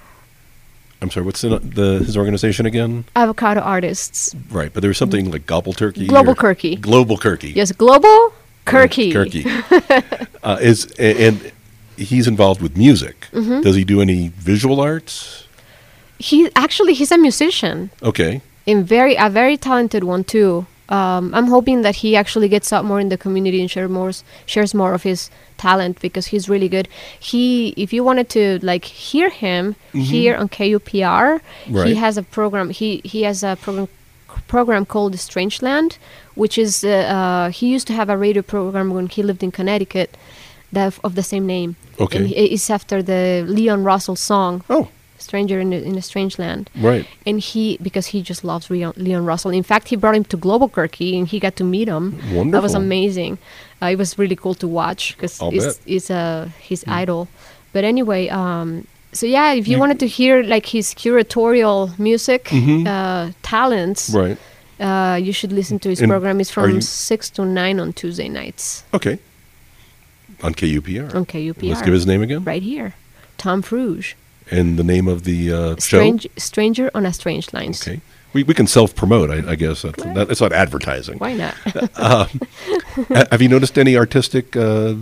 I'm sorry, what's the, the his organization again? avocado artists. Right, but there was something like Gobble Turkey. Global or- Kirky. Global Kirky. Yes, global Kirky. Kirky. uh, is a- and he's involved with music. Mm-hmm. Does he do any visual arts? He actually he's a musician. Okay. And very a very talented one too. Um, I'm hoping that he actually gets out more in the community and share more, shares more of his talent, because he's really good. He, if you wanted to like hear him here on K U P R, Right. he has a program. He he has a program program called Strangeland, which is uh, uh, he used to have a radio program when he lived in Connecticut, that of the same name. Okay. And he- it's after the Leon Russell song, Oh, "Stranger in a, in a Strange Land." right. And he, because he just loves Leon, Leon Russell. In fact, he brought him to Global Kirky, and he got to meet him. That was Wonderful. amazing. Uh, it was really cool to watch, because I'll it's, bet. it's uh, his idol. But anyway, um, so yeah, if you You- wanted to hear like his curatorial music Mhm. uh, talents, Right. uh, you should listen to his And program. It's are from you- six to nine on Tuesday nights Okay. On K U P R. on K U P R. Let's give his name again. Right here. Tom Fruge. And the name of the uh, Strange, show. Stranger on a Strange Lines. Okay. We we can self promote. I, I guess that's, Right. that, that's not advertising. Why not? Ha- Have you noticed any artistic uh,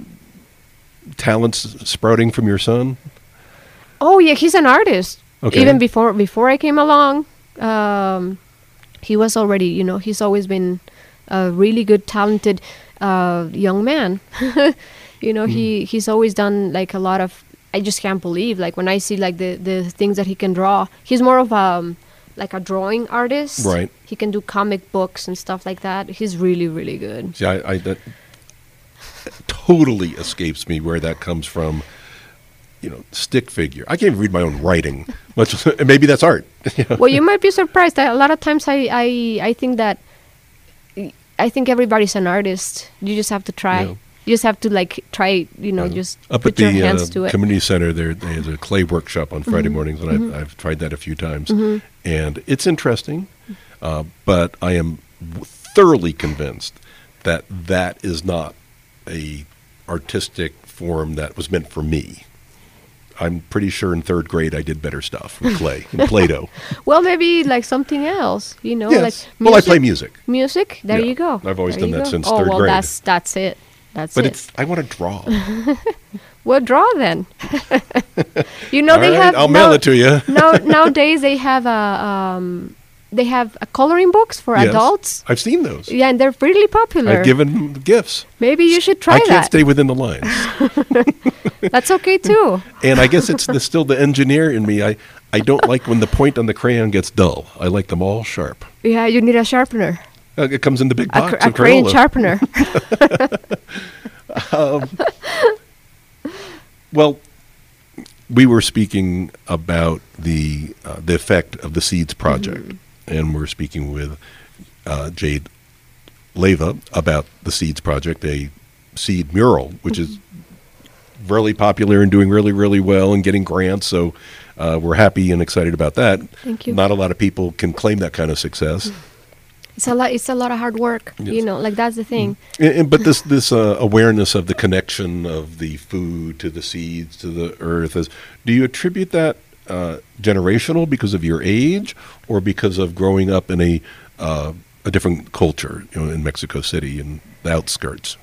talents sprouting from your son? Oh yeah, he's an artist. Okay. Even before before I came along, um, he was already. You know, he's always been a really good, talented uh, young man. you know, Hmm. he he's always done like a lot of. I just can't believe like when I see like the the things that he can draw. He's more of um like a drawing artist. Right. He can do comic books and stuff like that. He's really really good. See, I, I that totally escapes me where that comes from. You know, stick figure. I can't even read my own writing. Much, and maybe that's art. You know? Well, you might be surprised. I, a lot of times, I, I, I think that I think everybody's an artist. You just have to try. Yeah. You just have to like try. You know, Uh, just up put at your the hands uh, to it. community center, there there's a clay workshop on Friday Mm-hmm. mornings, and I've, I've tried that a few times, and it's interesting. Uh, but I am w- thoroughly convinced that that is not a artistic form that was meant for me. I'm pretty sure in third grade I did better stuff with clay and Play-Doh. Well, maybe like something else. You know, yes. like Well, I play music, Music. There Yeah. you go. I've always There done you that go. since oh, third well, grade. that's that's it. That's but it. it's I want to draw. Well, draw then. you know All they right, have. I'll now- mail it to you. now nowadays they have a um, they have uh, coloring books for Yes. adults. I've seen those. Yeah, and they're really popular. I've given gifts. Maybe you should try I can't that. stay within the lines. That's okay too. And I guess it's the, still the engineer in me. I, I don't like when the point on the crayon gets dull. I like them all sharp. Yeah, you need a sharpener, Uh, it comes in the big a, box cr- a of crayon Crayola. sharpener. Well, we were speaking about the uh, the effect of the Seeds Project, Mm-hmm. and we're speaking with uh, Jade Leyva about the Seeds Project, a seed mural, which is Mm-hmm. really popular and doing really, really well and getting grants. So uh, we're happy and excited about that. Thank you. Not a lot of people can claim that kind of success. It's a lot. It's a lot of hard work. Yes. You know, like that's the thing. And, and- but this this uh, awareness of the connection of the food to the seeds to the earth is. Do you attribute that uh, generational because of your age, or because of growing up in a uh, a different culture, you know, in Mexico City and the outskirts?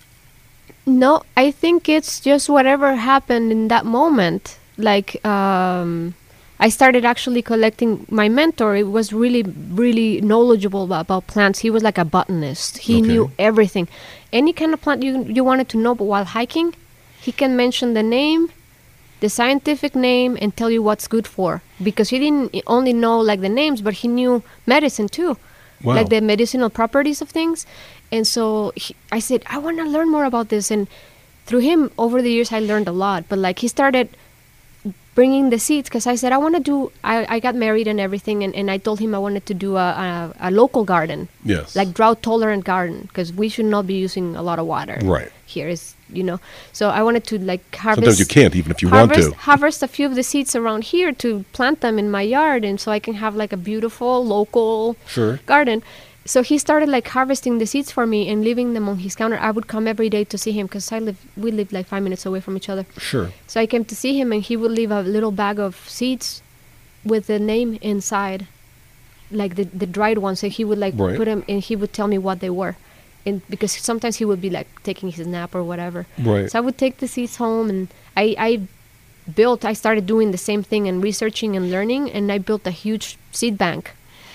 No, I think it's just whatever happened in that moment. Like, um, I started actually collecting. My mentor, it was really, really knowledgeable about, about plants. He was like a botanist. He Okay. knew everything. Any kind of plant you you wanted to know, but while hiking, he can mention the name, the scientific name, and tell you what's good for. Because he didn't only know like the names, but he knew medicine too. Wow. Like the medicinal properties of things. And so he, I said, I want to learn more about this. And through him, over the years, I learned a lot. But like he started bringing the seeds because I said, I want to do, I, I got married and everything. And, and I told him I wanted to do a, a, a local garden, Yes. like drought tolerant garden, because we should not be using a lot of water. Right. Here is, you know, so I wanted to like harvest. Sometimes you can't, even if you harvest, want to. harvest a few of the seeds around here to plant them in my yard, and so I can have like a beautiful local Sure. garden. So he started like harvesting the seeds for me and leaving them on his counter. I would come every day to see him because I live, we live like five minutes away from each other. Sure. So I came to see him, and he would leave a little bag of seeds with the name inside, like the the dried ones. So he would like Right. put them, and he would tell me what they were, and because sometimes he would be like taking his nap or whatever. Right. So I would take the seeds home, and I, I built, I started doing the same thing and researching and learning, and I built a huge seed bank.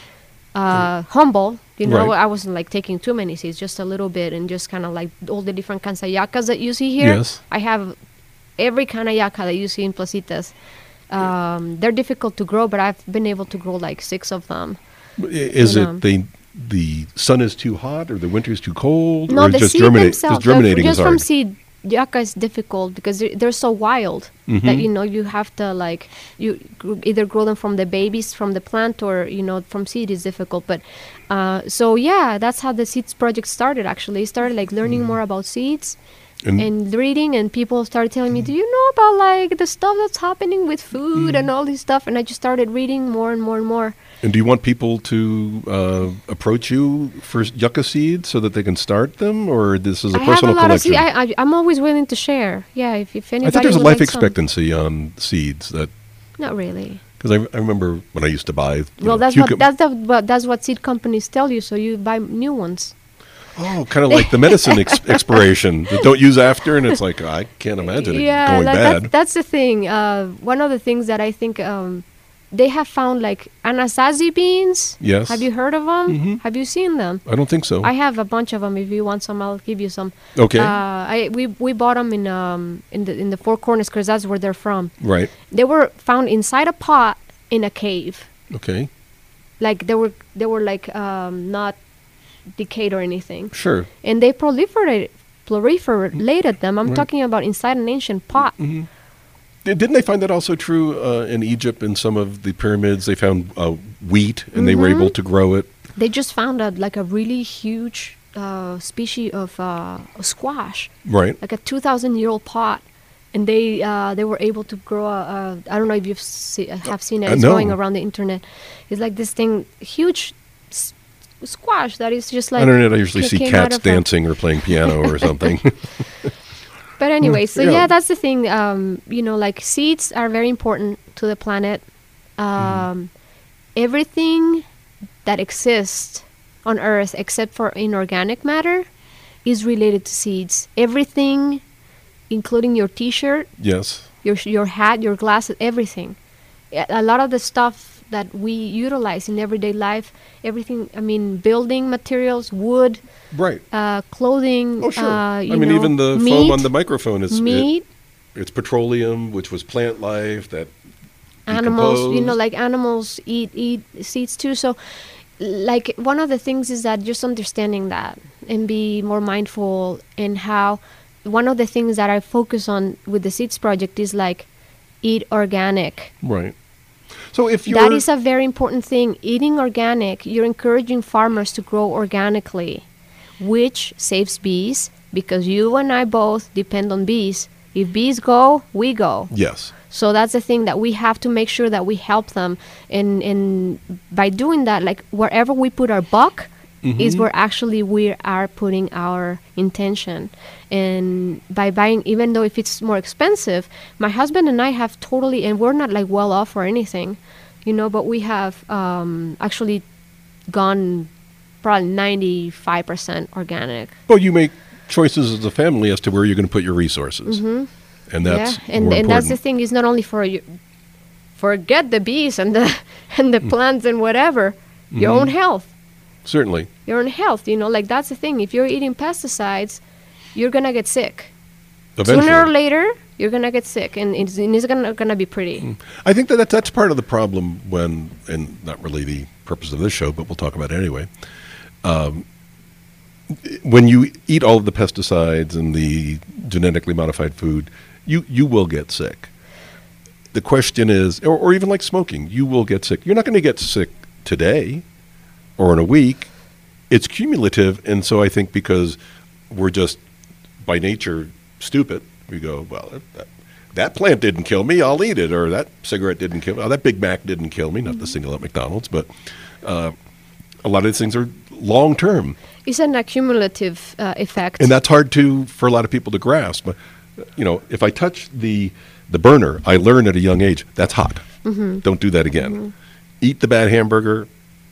Uh, humble, you know, Right. I wasn't like taking too many seeds, just a little bit, and just kind of like all the different kinds of yacas that you see here. Yes. I have every kind of yaca that you see in Placitas. Um, they're difficult to grow, but I've been able to grow like six of them. I- Is You know. it the the sun is too hot or the winter is too cold? No, or the just seed germinate, themselves, just germinating just is from hard? seed, yaca is difficult because they're, they're so wild that Mhm. you know you have to like you gr- either grow them from the babies from the plant, or you know from seed is difficult. But uh, so yeah, that's how the seeds project started. Actually, it started like learning more about seeds. And- And reading, and people started telling me, do you know about like the stuff that's happening with food and all this stuff? And I just started reading more and more and more. And do you want people to uh, approach you for yucca seeds so that they can start them, or this is a I have a personal lot of collection? seeds. I, I, I'm always willing to share. Yeah, if, if anybody I thought there's a would life like some. expectancy on seeds that Not really. because I, I remember when I used to buy. you Well, know, that's cucum- what that's the what, that's what seed companies tell you. So you buy new ones. Oh, kind of like the medicine ex- expiration that don't use after, and it's like I can't imagine it yeah, going that, bad. That's, that's the thing. Uh, one of the things that I think um, they have found, like anasazi beans. Yes. Have you heard of them? Mhm. Have you seen them? I don't think so. I have a bunch of them. If you want some, I'll give you some. Okay. Uh, I we we bought them in um in the in the Four Corners because that's where they're from. Right. They were found inside a pot in a cave. Okay. Like they were they were like um not decayed or anything. Sure. And they proliferated proliferated them. I'm Right. talking about inside an ancient pot. Mhm. Di- Didn't they find that also true uh, in Egypt? In some of the pyramids, they found uh, wheat, and they were Mm-hmm. able to grow it. They just found a like a really huge uh, species of uh, squash, Right. like a two thousand year old pot, and they uh, they were able to grow a, a I don't know if you've see, have seen it. Uh, It's no. going around the internet. It's like this thing, huge s- squash that is just like On the internet, I usually ca- see came out cats of a- dancing or playing piano or something. But anyway, so Yeah. yeah, that's the thing. Um, you know, like seeds are very important to the planet. Mm-hmm. Um, Everything that exists on Earth, except for inorganic matter, is related to seeds. Everything, including your T-shirt, Yes. your sh- your hat, your glasses, everything. A a lot of the stuff that we utilize in everyday life, everything, I mean, building materials, wood, Right. uh, clothing, Oh, sure. uh, I you mean, know, even the meat, foam on the microphone is it- meat, it's petroleum, which was plant life that animals, you know, decomposed. like animals eat eat seeds too. So, like, one of the things is that just understanding that and be more mindful in how. One of the things that I focus on with the Seeds Project is like eat organic. Right. So if you That is a very important thing. Eating organic, you're encouraging farmers to grow organically, which saves bees because you and I both depend on bees. If bees go, we go. yes. So that's the thing that we have to make sure that we help them. And, and by doing that, like wherever we put our buck is where actually we are putting our intention. And by buying, even though if it's more expensive, my husband and I have totally, and we're not like well off or anything, you know, but we have um, actually gone probably ninety-five percent organic. Well, you make choices as a family as to where you're going to put your resources, and that's yeah, and more and that's the important. thing is not only for you, forget the bees and the and the plants and whatever, your own health, Certainly. your own health. You know, like that's the thing. If you're eating pesticides, you're gonna get sick. Eventually. Sooner or later, you're gonna get sick, and it's, and it's gonna gonna be pretty. I think that that's, that's part of the problem when, and not really the purpose of this show, but we'll talk about it anyway. Um, when you eat all of the pesticides and the genetically modified food, you, you will get sick. The question is, or, or even like smoking, you will get sick. You're not going to get sick today or in a week. It's cumulative, and so I think because we're just by nature stupid, we go, well, that, that, that plant didn't kill me, I'll eat it, or that cigarette didn't kill me, oh, that Big Mac didn't kill me, not to single out McDonald's, but uh, a lot of these things are long term, It's an accumulative uh, effect. and that's hard to for a lot of people to grasp. But you know, if I touch the the burner, I learn at a young age that's hot. Mm-hmm. Don't do that again. Eat the bad hamburger.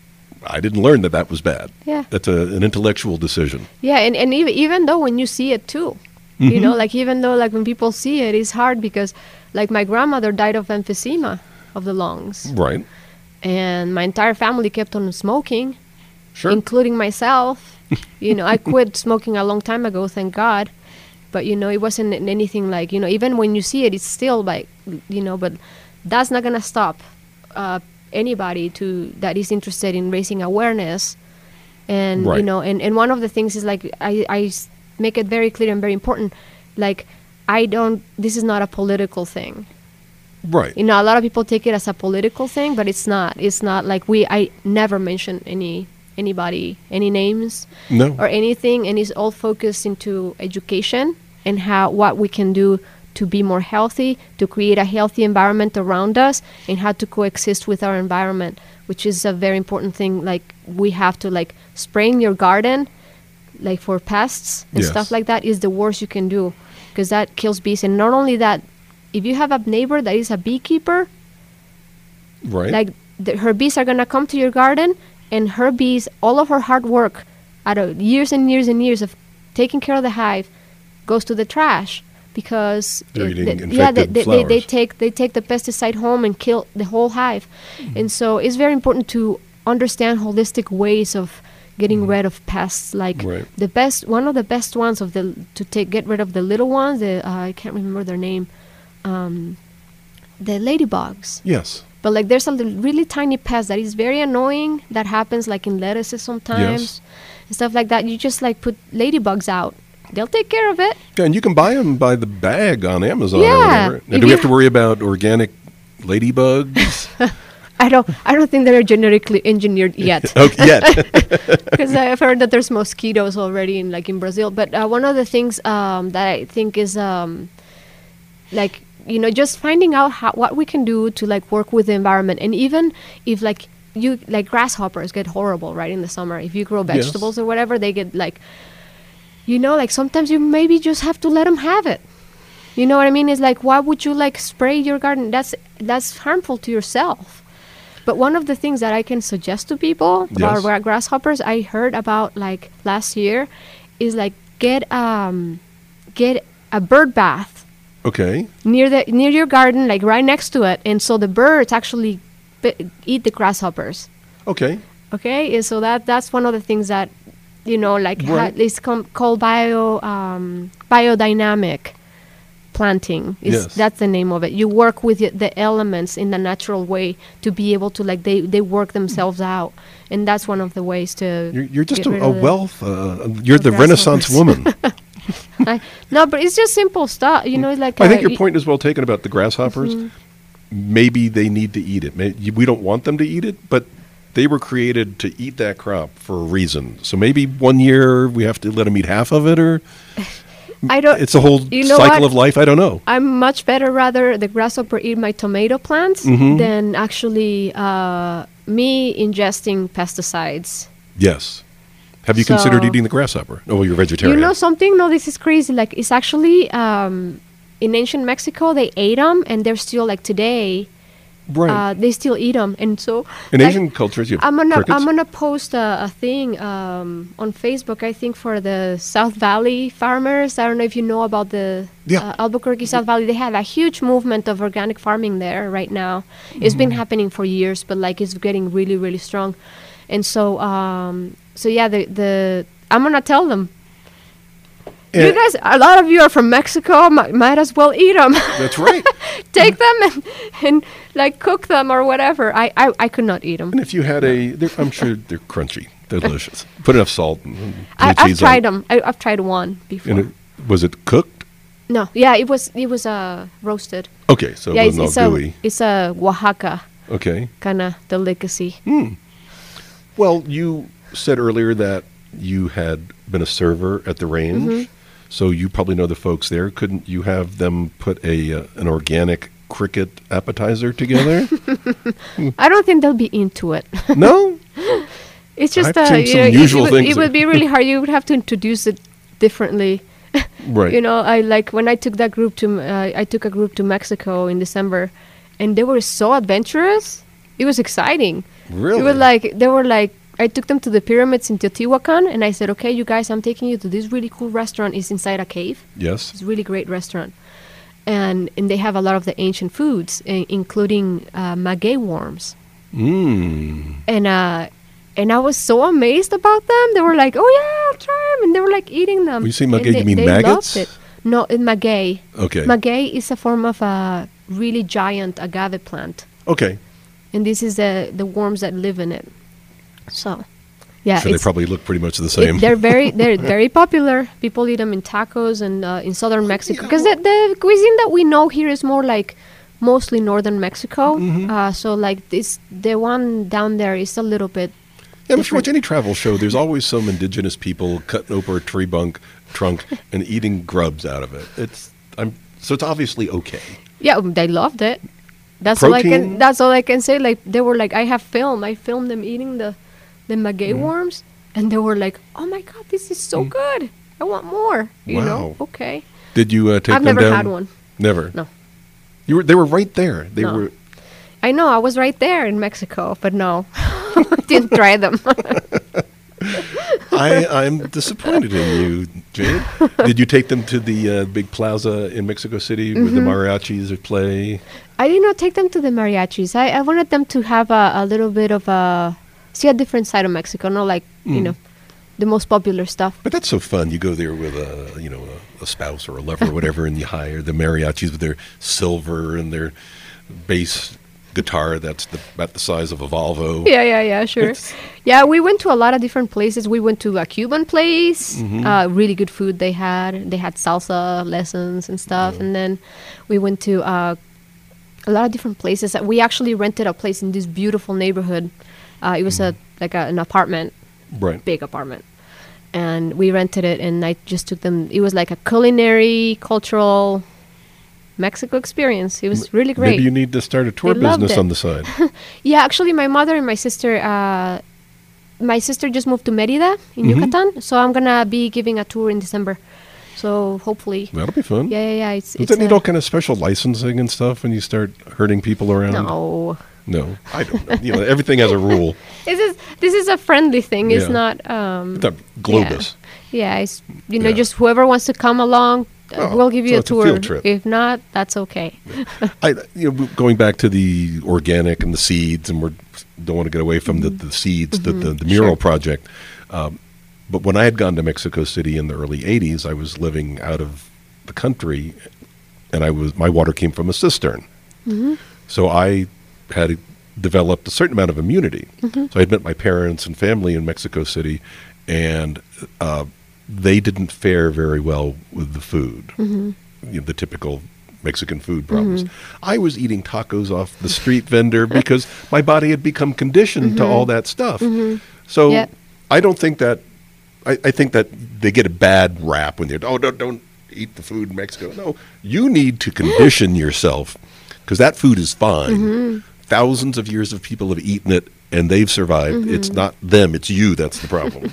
I didn't learn that that was bad. Yeah. That's a, an intellectual decision. Yeah, and, and even, even though when you see it too, you know, like even though like when people see it, it's hard because like my grandmother died of emphysema of the lungs. Right. And my entire family kept on smoking, Sure. including myself. You know, I quit smoking a long time ago, thank God. But, you know, it wasn't n- anything like, you know, even when you see it, it's still like, you know, but that's not going to stop uh, anybody to that is interested in raising awareness. And, you Right. know, and, and one of the things is like, I, I s- make it very clear and very important, like, I don't, this is not a political thing. Right. You know, a lot of people take it as a political thing, but it's not. It's not like we, I never mention any, anybody, any names No. or anything, and it's all focused into education and how, what we can do to be more healthy, to create a healthy environment around us, and how to coexist with our environment, which is a very important thing. Like, we have to, like, spraying your garden, like, for pests and Yes. stuff like that is the worst you can do, because that kills bees. And not only that, if you have a neighbor that is a beekeeper, Right. like the, her bees are gonna come to your garden, and her bees, all of her hard work, out of years and years and years of taking care of the hive, goes to the trash because They're it- eating the- infected yeah, they, they, they, they flowers. take they take the pesticide home and kill the whole hive, Mm-hmm. and so it's very important to understand holistic ways of getting rid of pests. Like Mm-hmm. Right. the best, one of the best ones of the to take get rid of the little ones. The uh, I can't remember their name. Um, the ladybugs. Yes. But like there's a li- really tiny pest that is very annoying that happens like in lettuces sometimes Yes. and stuff like that. You just like put ladybugs out. They'll take care of it. Yeah, and you can buy them by the bag on Amazon or Yeah. whatever. Now, If do we you- have to worry about organic ladybugs? I don't I don't think they're genetically engineered yet. Okay, yet. Because I've heard that there's mosquitoes already in like in Brazil. But uh, one of the things um, that I think is um, like, you know, just finding out how, what we can do to like work with the environment. And even if like you like grasshoppers get horrible right in the summer, if you grow Yes. vegetables or whatever, they get like, you know, like sometimes you maybe just have to let them have it. You know what I mean? It's like, why would you like spray your garden? That's that's harmful to yourself. But one of the things that I can suggest to people about Yes. gra- grasshoppers, I heard about like last year, is like get um get a bird bath Okay. near the near your garden, like right next to it, and so the birds actually sp- eat the grasshoppers. Okay. Okay, and so that that's one of the things that, you know, like Right. ha- it's com- called bio um, biodynamic planting. Is Yes. That's the name of it. You work with y- the elements in the natural way to be able to, like, they, they work themselves out, and that's one of the ways to. You're, you're just get a, rid a of the- wealth. Uh, you're the the Renaissance grasshoppers. woman. I, no, but it's just simple stuff. You know, like I think uh, your y- point is well taken about the grasshoppers. Mm-hmm. Maybe they need to eat it. May we don't want them to eat it, but they were created to eat that crop for a reason. So maybe one year we have to let them eat half of it, or I don't. it's a whole you know cycle what? of life. I don't know. I'm much better rather the grasshopper eat my tomato plants Mm-hmm. than actually uh, me ingesting pesticides. Yes. Have you considered So- eating the grasshopper? Oh, well, you're vegetarian. You know something? No, this is crazy. Like, it's actually um, in ancient Mexico they ate them, and they're still, like, today. right. Uh, they still eat them, and so In like, Asian cultures, you have I'm gonna crickets. I'm gonna post a, a thing um, on Facebook. I think for the South Valley farmers. I don't know if you know about the Yeah. uh, Albuquerque South Valley. They have a huge movement of organic farming there right now. It's been Mm-hmm. happening for years, but like it's getting really really strong. And so um, so yeah, the the I'm gonna tell them. You And- guys, a lot of you are from Mexico. Might, might as well eat them. That's right. Take them and, and like cook them or whatever. I, I, I could not eat them. And if you had a, they're- I'm sure they're crunchy, delicious. Put enough salt and blue I, I've cheese on tried it. them. I, I've tried one before. And it, was it cooked? No, yeah, it was it was uh, roasted. Okay, so yeah, it it's, wasn't it's all a gooey. it's a Oaxaca Okay. kind of delicacy. Well, you said earlier that you had been a server at the range, Mm-hmm. so you probably know the folks there. Couldn't you have them put a uh, an organic cricket appetizer together? I don't think they'll be into it. No? It's just I've uh, seen you some know, it- unusual it, would, things it would be really hard. You would have to introduce it differently. Right. You know, I like when I took that group to uh, I took a group to Mexico in December, and they were so adventurous. It was exciting. Really? It was like they were like I took them to the pyramids in Teotihuacan, and I said, "Okay, you guys, I'm taking you to this really cool restaurant. It's inside a cave. Yes. It's a really great restaurant, and and they have a lot of the ancient foods, i- including uh, maguey worms." Mmm. And uh, and I was so amazed about them. They were like, "Oh yeah, I'll try them," and they were like eating them. When you say And maguey, they- you mean they maggots? loved it. No, it maguey. Okay. Maguey is a form of a really giant agave plant, Okay. and this is the the worms that live in it. So, yeah, So they it's, probably look pretty much the it- same. they're very they're very popular. People eat them in tacos and uh, in southern Mexico because the, the cuisine that we know here is more like mostly northern Mexico. Mm-hmm. Uh, so like this, the one down there is a little bit. Yeah, but if you watch any travel show, there's always some indigenous people cutting open a tree bunk trunk and eating grubs out of it. It's I'm so it's obviously okay. Yeah, they loved it. That's all I Protein. can. That's all I can say. Like they were like, I have film. I filmed them eating the, the maguey Mm. worms, and they were like, "Oh my god, this is so good! I want more." You know? Wow. Okay. Did you uh, take I've them never down? had one. Never. No. You were. They were right there. They No. were. I know. I was right there in Mexico, but no, didn't try them. I I'm disappointed in you, Jade. Did you take them to the uh, big plaza in Mexico City where Mm-hmm. the mariachis play? I did not take them to the mariachis. I, I wanted them to have a, a little bit of a see a different side of Mexico, not like Mm. you know the most popular stuff. But that's so fun. You go there with a you know a, a spouse or a lover or whatever, and you hire the mariachis with their silver and their bass guitar that's the, about the size of a Volvo. Yeah, yeah, yeah, sure. It's- Yeah, we went to a lot of different places. We went to a Cuban place, Mm-hmm. uh, really good food they had. They had salsa lessons and stuff. And then we went to uh, a lot of different places. We actually rented a place in this beautiful neighborhood. Uh, it was a like a, an apartment, Right. big apartment. And we rented it, and I just took them. It was like a culinary, cultural Mexico experience. It was really great. Maybe you need to start a tour They loved business it. on the side. Yeah, actually, my mother and my sister, uh, my sister just moved to Merida in Mhm. Yucatan, so I'm gonna be giving a tour in December. So hopefully, That'll be fun. yeah, yeah, yeah. It's, Does it's that need a- all kind of special licensing and stuff when you start herding people around? no. No, I don't know. You know, everything has a rule. This is this is a friendly thing. It's Yeah. not. Um, It's a globus. Yeah, it's you know Yeah. just whoever wants to come along, uh, Oh, we'll give you so a it's a tour. field trip. If not, that's okay. I, you know, going back to the organic and the seeds, and we don't want to get away from the, the seeds, the, the, the mural Sure. project. Um, but when I had gone to Mexico City in the early eighties, I was living out of the country, and I was my water came from a cistern. So I had developed a certain amount of immunity. So I had met my parents and family in Mexico City, and uh, they didn't fare very well with the food, you know, the typical Mexican food problems. I was eating tacos off the street vendor because my body had become conditioned to all that stuff. So Yep. I don't think that, I, I think that they get a bad rap when they're, oh, don't, don't eat the food in Mexico. No, you need to condition yourself because that food is fine. Thousands of years of people have eaten it and they've survived. It's not them, it's you that's the problem.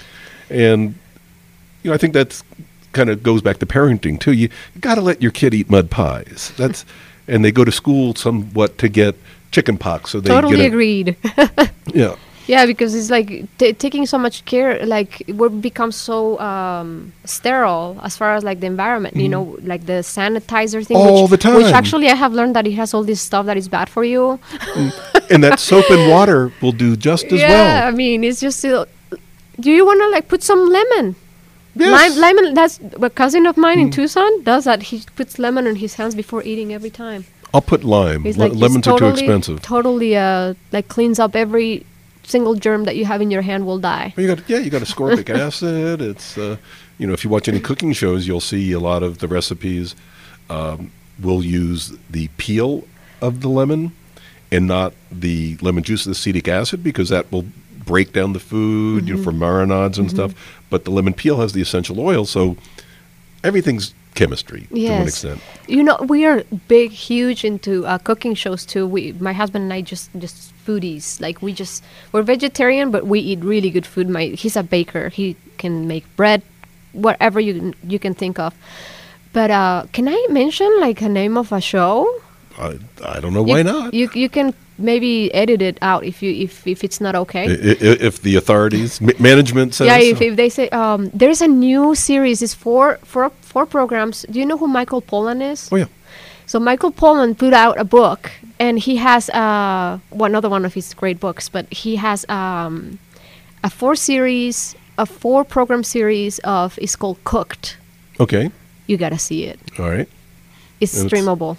And, you know, I think that's kind of goes back to parenting too. You, you got to let your kid eat mud pies. That's, and they go to school somewhat to get chicken pox. So they Totally get a, agreed. Yeah. Yeah, because it's like t- taking so much care, like we become so um, sterile as far as like the environment, you know, like the sanitizer thing. All which, the time. Which actually I have learned that it has all this stuff that is bad for you. And that soap and water will do just as yeah, well. I mean, it's just, uh, do you want to like put some lemon? Yes. Lime, lemon, that's a cousin of mine in Tucson does that. He puts lemon on his hands before eating every time. I'll put lime. He's Le- like, he's lemons are too totally- expensive. Totally, uh, like cleans up every single germ that you have in your hand will die. Well, you got yeah, you got ascorbic acid. It's uh, you know, if you watch any cooking shows, you'll see a lot of the recipes um, will use the peel of the lemon and not the lemon juice, the acetic acid, because that will break down the food, you know, for marinades and stuff. But the lemon peel has the essential oil, so everything's chemistry to one Yes. extent. You know, we are big, huge into uh, cooking shows too. We, my husband and I, just just foodies. Like we just we're vegetarian, but we eat really good food. My he's a baker. He can make bread, whatever you you can think of. But uh, can I mention like a name of a show? I, I don't know why you, not. You you can maybe edit it out if you if if it's not okay. I- i- If the authorities, ma- management says Yeah, so. if, if they say um, there's a new series, it's four four four programs. Do you know who Michael Pollan is? Oh yeah. So Michael Pollan put out a book, and he has uh, one another one of his great books. But he has um, a four series, a four program series of. It's called Cooked. Okay. You gotta see it. All right. It's And it's- streamable.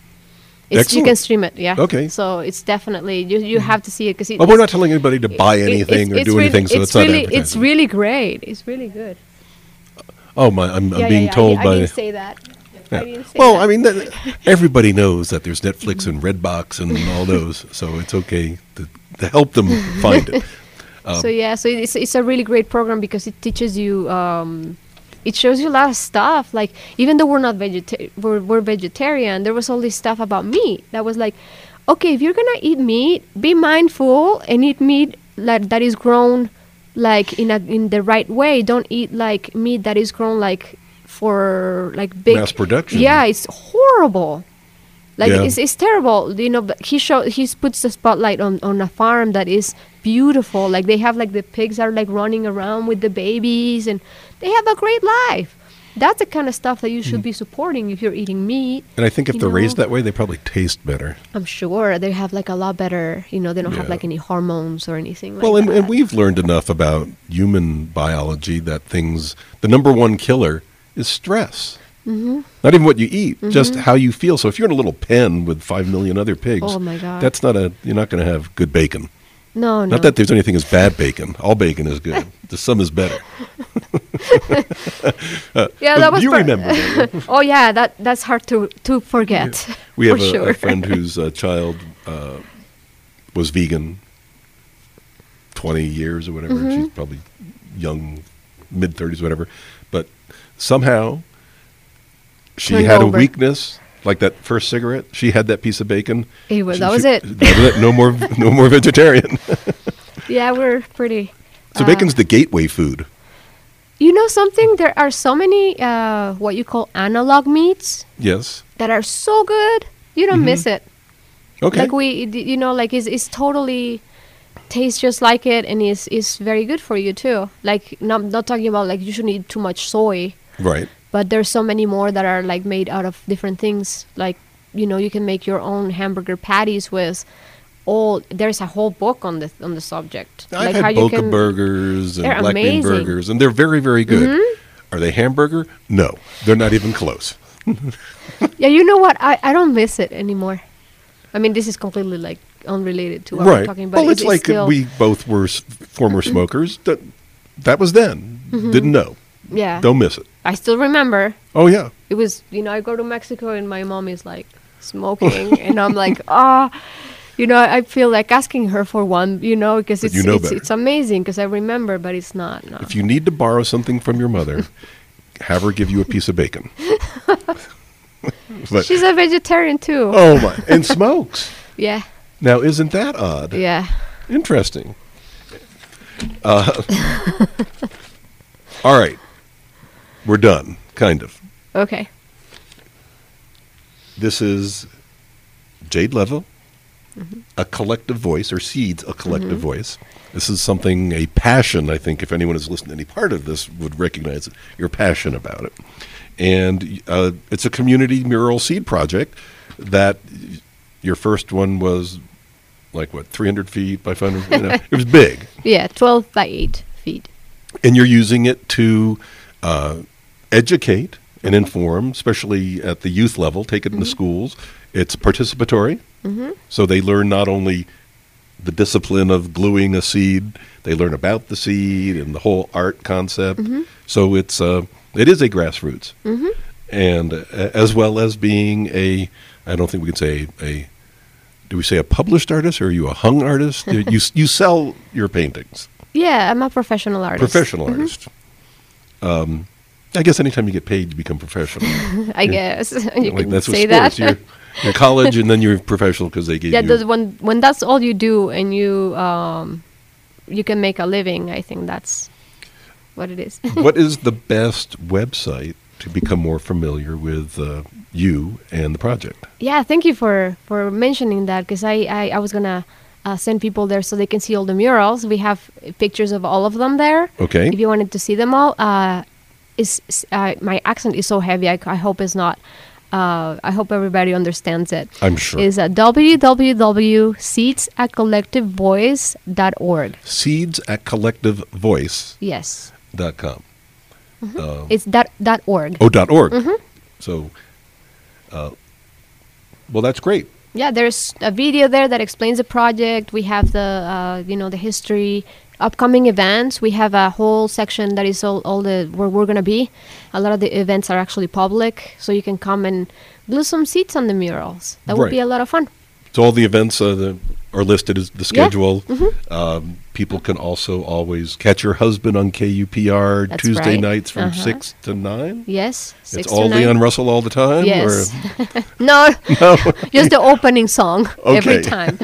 It's, you Excellent. can stream it. Yeah. Okay. So it's definitely you. You have to see it because Well, we're not telling anybody to buy it- anything it's- or it's do really, anything, so it's that's really, not advertising. It's really great. It's really good. Oh my! I'm, I'm yeah, being yeah, yeah. told I, by. I didn't say that. Yeah. I didn't say Well, that. I mean, th- everybody knows that there's Netflix and Redbox and all those, so it's okay to, to help them find it. so yeah, so it's it's a really great program because it teaches you. Um, it shows you a lot of stuff. Like even though we're not vegeta- we're, we're vegetarian, there was all this stuff about meat that was like, okay, if you're gonna eat meat, be mindful and eat meat like that is grown like in a in the right way. Don't eat like meat that is grown like for like big Mass production. Yeah, it's horrible. Like Yeah. it's it's terrible, you know. But he show he puts the spotlight on on a farm that is beautiful. Like they have like the pigs are like running around with the babies, and they have a great life. That's the kind of stuff that you should Mm. be supporting if you're eating meat. And I think if you they're raised know. that way, they probably taste better. I'm sure they have like a lot better. You know, they don't have Yeah. like any hormones or anything. Well, like and, that. and we've learned enough about human biology that things, the number one killer is stress. Mm-hmm. Not even what you eat, just how you feel. So if you're in a little pen with five million other pigs, Oh, my God. that's not a. You're not going to have good bacon. no, no. Not that there's anything as bad bacon. All bacon is good. Just some is better. yeah, that was you per- remember that, right? oh yeah, that that's hard to to forget. We have for a, sure. a friend whose uh, child uh, was vegan twenty years or whatever. Mm-hmm. She's probably young, mid thirties, whatever. But somehow she Turned had over. a weakness, like that first cigarette. She had that piece of bacon. It was- She- that was she- it. that was it. No more, no more vegetarian. Yeah, we're pretty. So uh, bacon's the gateway food. You know something? There are so many uh, what you call analog meats Yes. that are so good. You don't miss it. Okay. Like we, d- you know, like it's, it's totally tastes just like it, and is is very good for you too. Like not not talking about like you shouldn't eat too much soy, right. but there's so many more that are like made out of different things. Like, you know, you can make your own hamburger patties with all. There's a whole book on the on the subject. I've like how had you Boca can, burgers and They're black bean amazing. burgers, and they're very, very good. Mhm. Are they hamburger? No, they're not even close. Yeah, you know what? I, I don't miss it anymore. I mean, this is completely like unrelated to what Right. we're talking about. Well, it's, like still, we both were s- former smokers. That, that was then. Didn't know. yeah. Don't miss it. I still remember. Oh, yeah. It was, you know, I go to Mexico and my mom is like smoking, and I'm like, ah, you know, I feel like asking her for one, you know, because But it's you know it's, better. it's amazing because I remember, but it's not. No. If you need to borrow something from your mother, have her give you a piece of bacon. But, She's a vegetarian too. oh, my. And smokes. Yeah, Now, isn't that odd? yeah. Interesting. Uh, all right. We're done, kind of. Okay. This is Jade Levo, a collective voice, or Seeds, a collective voice. This is something, a passion, I think, if anyone has listened to any part of this, would recognize your passion about it. And uh, it's a community mural seed project that your first one was like, what, three hundred feet by five hundred? You know, it was big. Yeah, twelve by eight feet. And you're using it to uh, educate and inform, especially at the youth level, take it into schools. It's participatory, so they learn not only the discipline of gluing a seed, they learn about the seed and the whole art concept. So it's uh, it is a grassroots, and uh, as well as being a, I don't think we can say a, do we say a published artist, or are you a hung artist? you you sell your paintings. Yeah, I'm a professional artist. Professional artist. Um, I guess anytime you get paid, you become professional. I guess you Like, can that's what say sports. that. You're, you're college, and then you're professional because they gave Yeah, you. those, when when that's all you do and you um, you can make a living, I think that's what it is. What is the best website to become more familiar with uh, you and the project? Yeah, thank you for, for mentioning that because I, I, I was going to uh, send people there so they can see all the murals. We have pictures of all of them there. Okay. If you wanted to see them all. Uh, is uh, my accent is so heavy, I, I hope it's not. Uh, I hope everybody understands it. I'm sure. Is uh, w w w dot seeds at collective voice dot org. Seeds at collective voice Yes. dot com. Uh, It's dot, dot org. oh, dot org. So, uh, well, that's great. Yeah, there's a video there that explains the project. We have the, uh, you know, the history, upcoming events. We have a whole section that is all, all the where we're gonna be. A lot of the events are actually public, so you can come and glue some seats on the murals. That would be Right. a lot of fun. So all the events uh, the, are listed as the Yeah. schedule. Um, people can also always catch your husband on K U P R That's Tuesday right. nights from Uh-huh. six to nine. Yes, six It's to all nine. Leon Russell all the time. Yes. Or, no, no. just the opening song every Okay. time.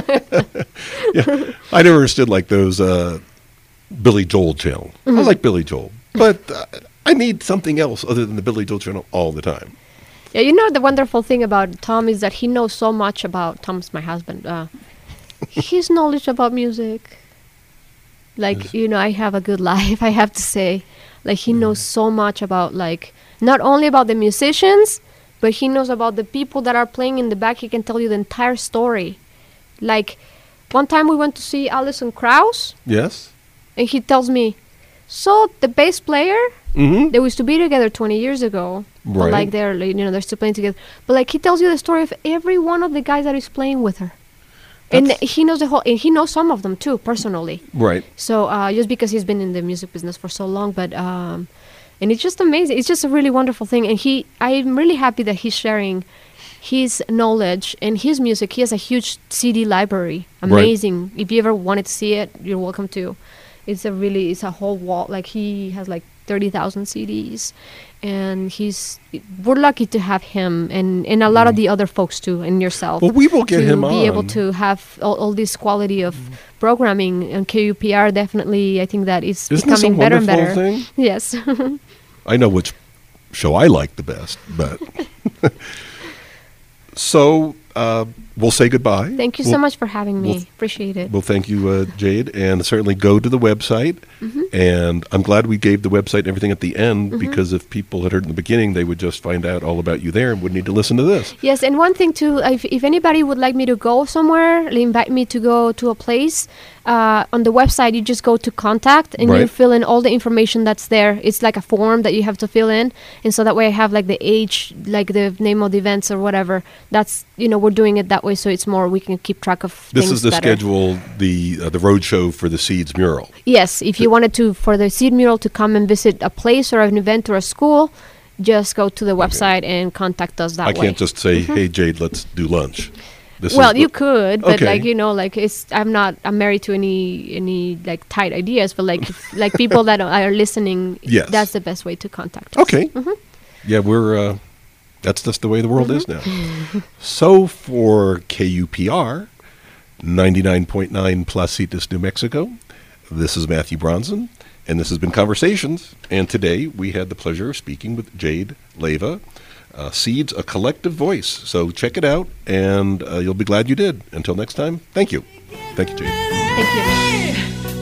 Yeah. I never understood like those uh, Billy Joel channel. I like Billy Joel, but uh, I need something else other than the Billy Joel channel all the time. Yeah, you know the wonderful thing about Tom is that he knows so much about Tom's my husband. Uh, his knowledge about music, like you know, I have a good life. I have to say, like he knows so much about like not only about the musicians, but he knows about the people that are playing in the back. He can tell you the entire story. Like one time we went to see Alison Krauss, Yes. and he tells me, "So the bass player." Mm-hmm. They used to be together twenty years ago. But Right. like they're, like, you know, they're still playing together. But like he tells you the story of every one of the guys that is playing with her, and That's- he knows the whole. And he knows some of them too personally. Right. So uh, just because he's been in the music business for so long, but um, and it's just amazing. It's just a really wonderful thing. And he, I'm really happy that he's sharing his knowledge and his music. He has a huge C D library. Amazing. If you ever wanted to see it, you're welcome to. It's a really, it's a whole wall. Like he has like thirty thousand C Ds, and he's. We're lucky to have him, and, and a lot of the other folks too, and yourself. Well, we will get to him be able on. to have all, all this quality of programming and K U P R. Definitely, I think that it's Isn't this a becoming better and wonderful better. thing? Yes. I know which show I like the best, but so uh, we'll say goodbye. Thank you We'll- so much for having me. well, Appreciate it. Well, thank you, uh, Jade, and certainly go to the website. Mm-hmm. And I'm glad we gave the website and everything at the end, because if people had heard in the beginning, they would just find out all about you there and wouldn't need to listen to this. Yes, and one thing too, if, if anybody would like me to go somewhere, invite me to go to a place, uh, on the website you just go to contact and you Right. fill in all the information that's there. It's like a form that you have to fill in, and so that way I have like the age, like the name of the events or whatever. That's, you know, we're doing it that way, so it's more, we can keep track of This things is the better. schedule, the uh, the road show for the Seeds mural. Yes, if you wanted to, for the seed mural to come and visit a place or an event or a school, just go to the website and contact us that I way. can't just say, "Hey, Jade, let's do lunch." This Well, is you the- could, but Okay. like, you know, like it's, I'm not, I'm married to any any like tight ideas, but like if, like people that are listening, Yes. that's the best way to contact us. Okay. Yeah, we're. Uh, that's just the way the world is now. So for K U P R, ninety-nine point nine Placitas, New Mexico, this is Matthew Bronson, and this has been Conversations. And today we had the pleasure of speaking with Jade Leyva. Uh, Seeds, a collective voice. So check it out, and uh, you'll be glad you did. Until next time, thank you. Thank you, Jade. Thank you.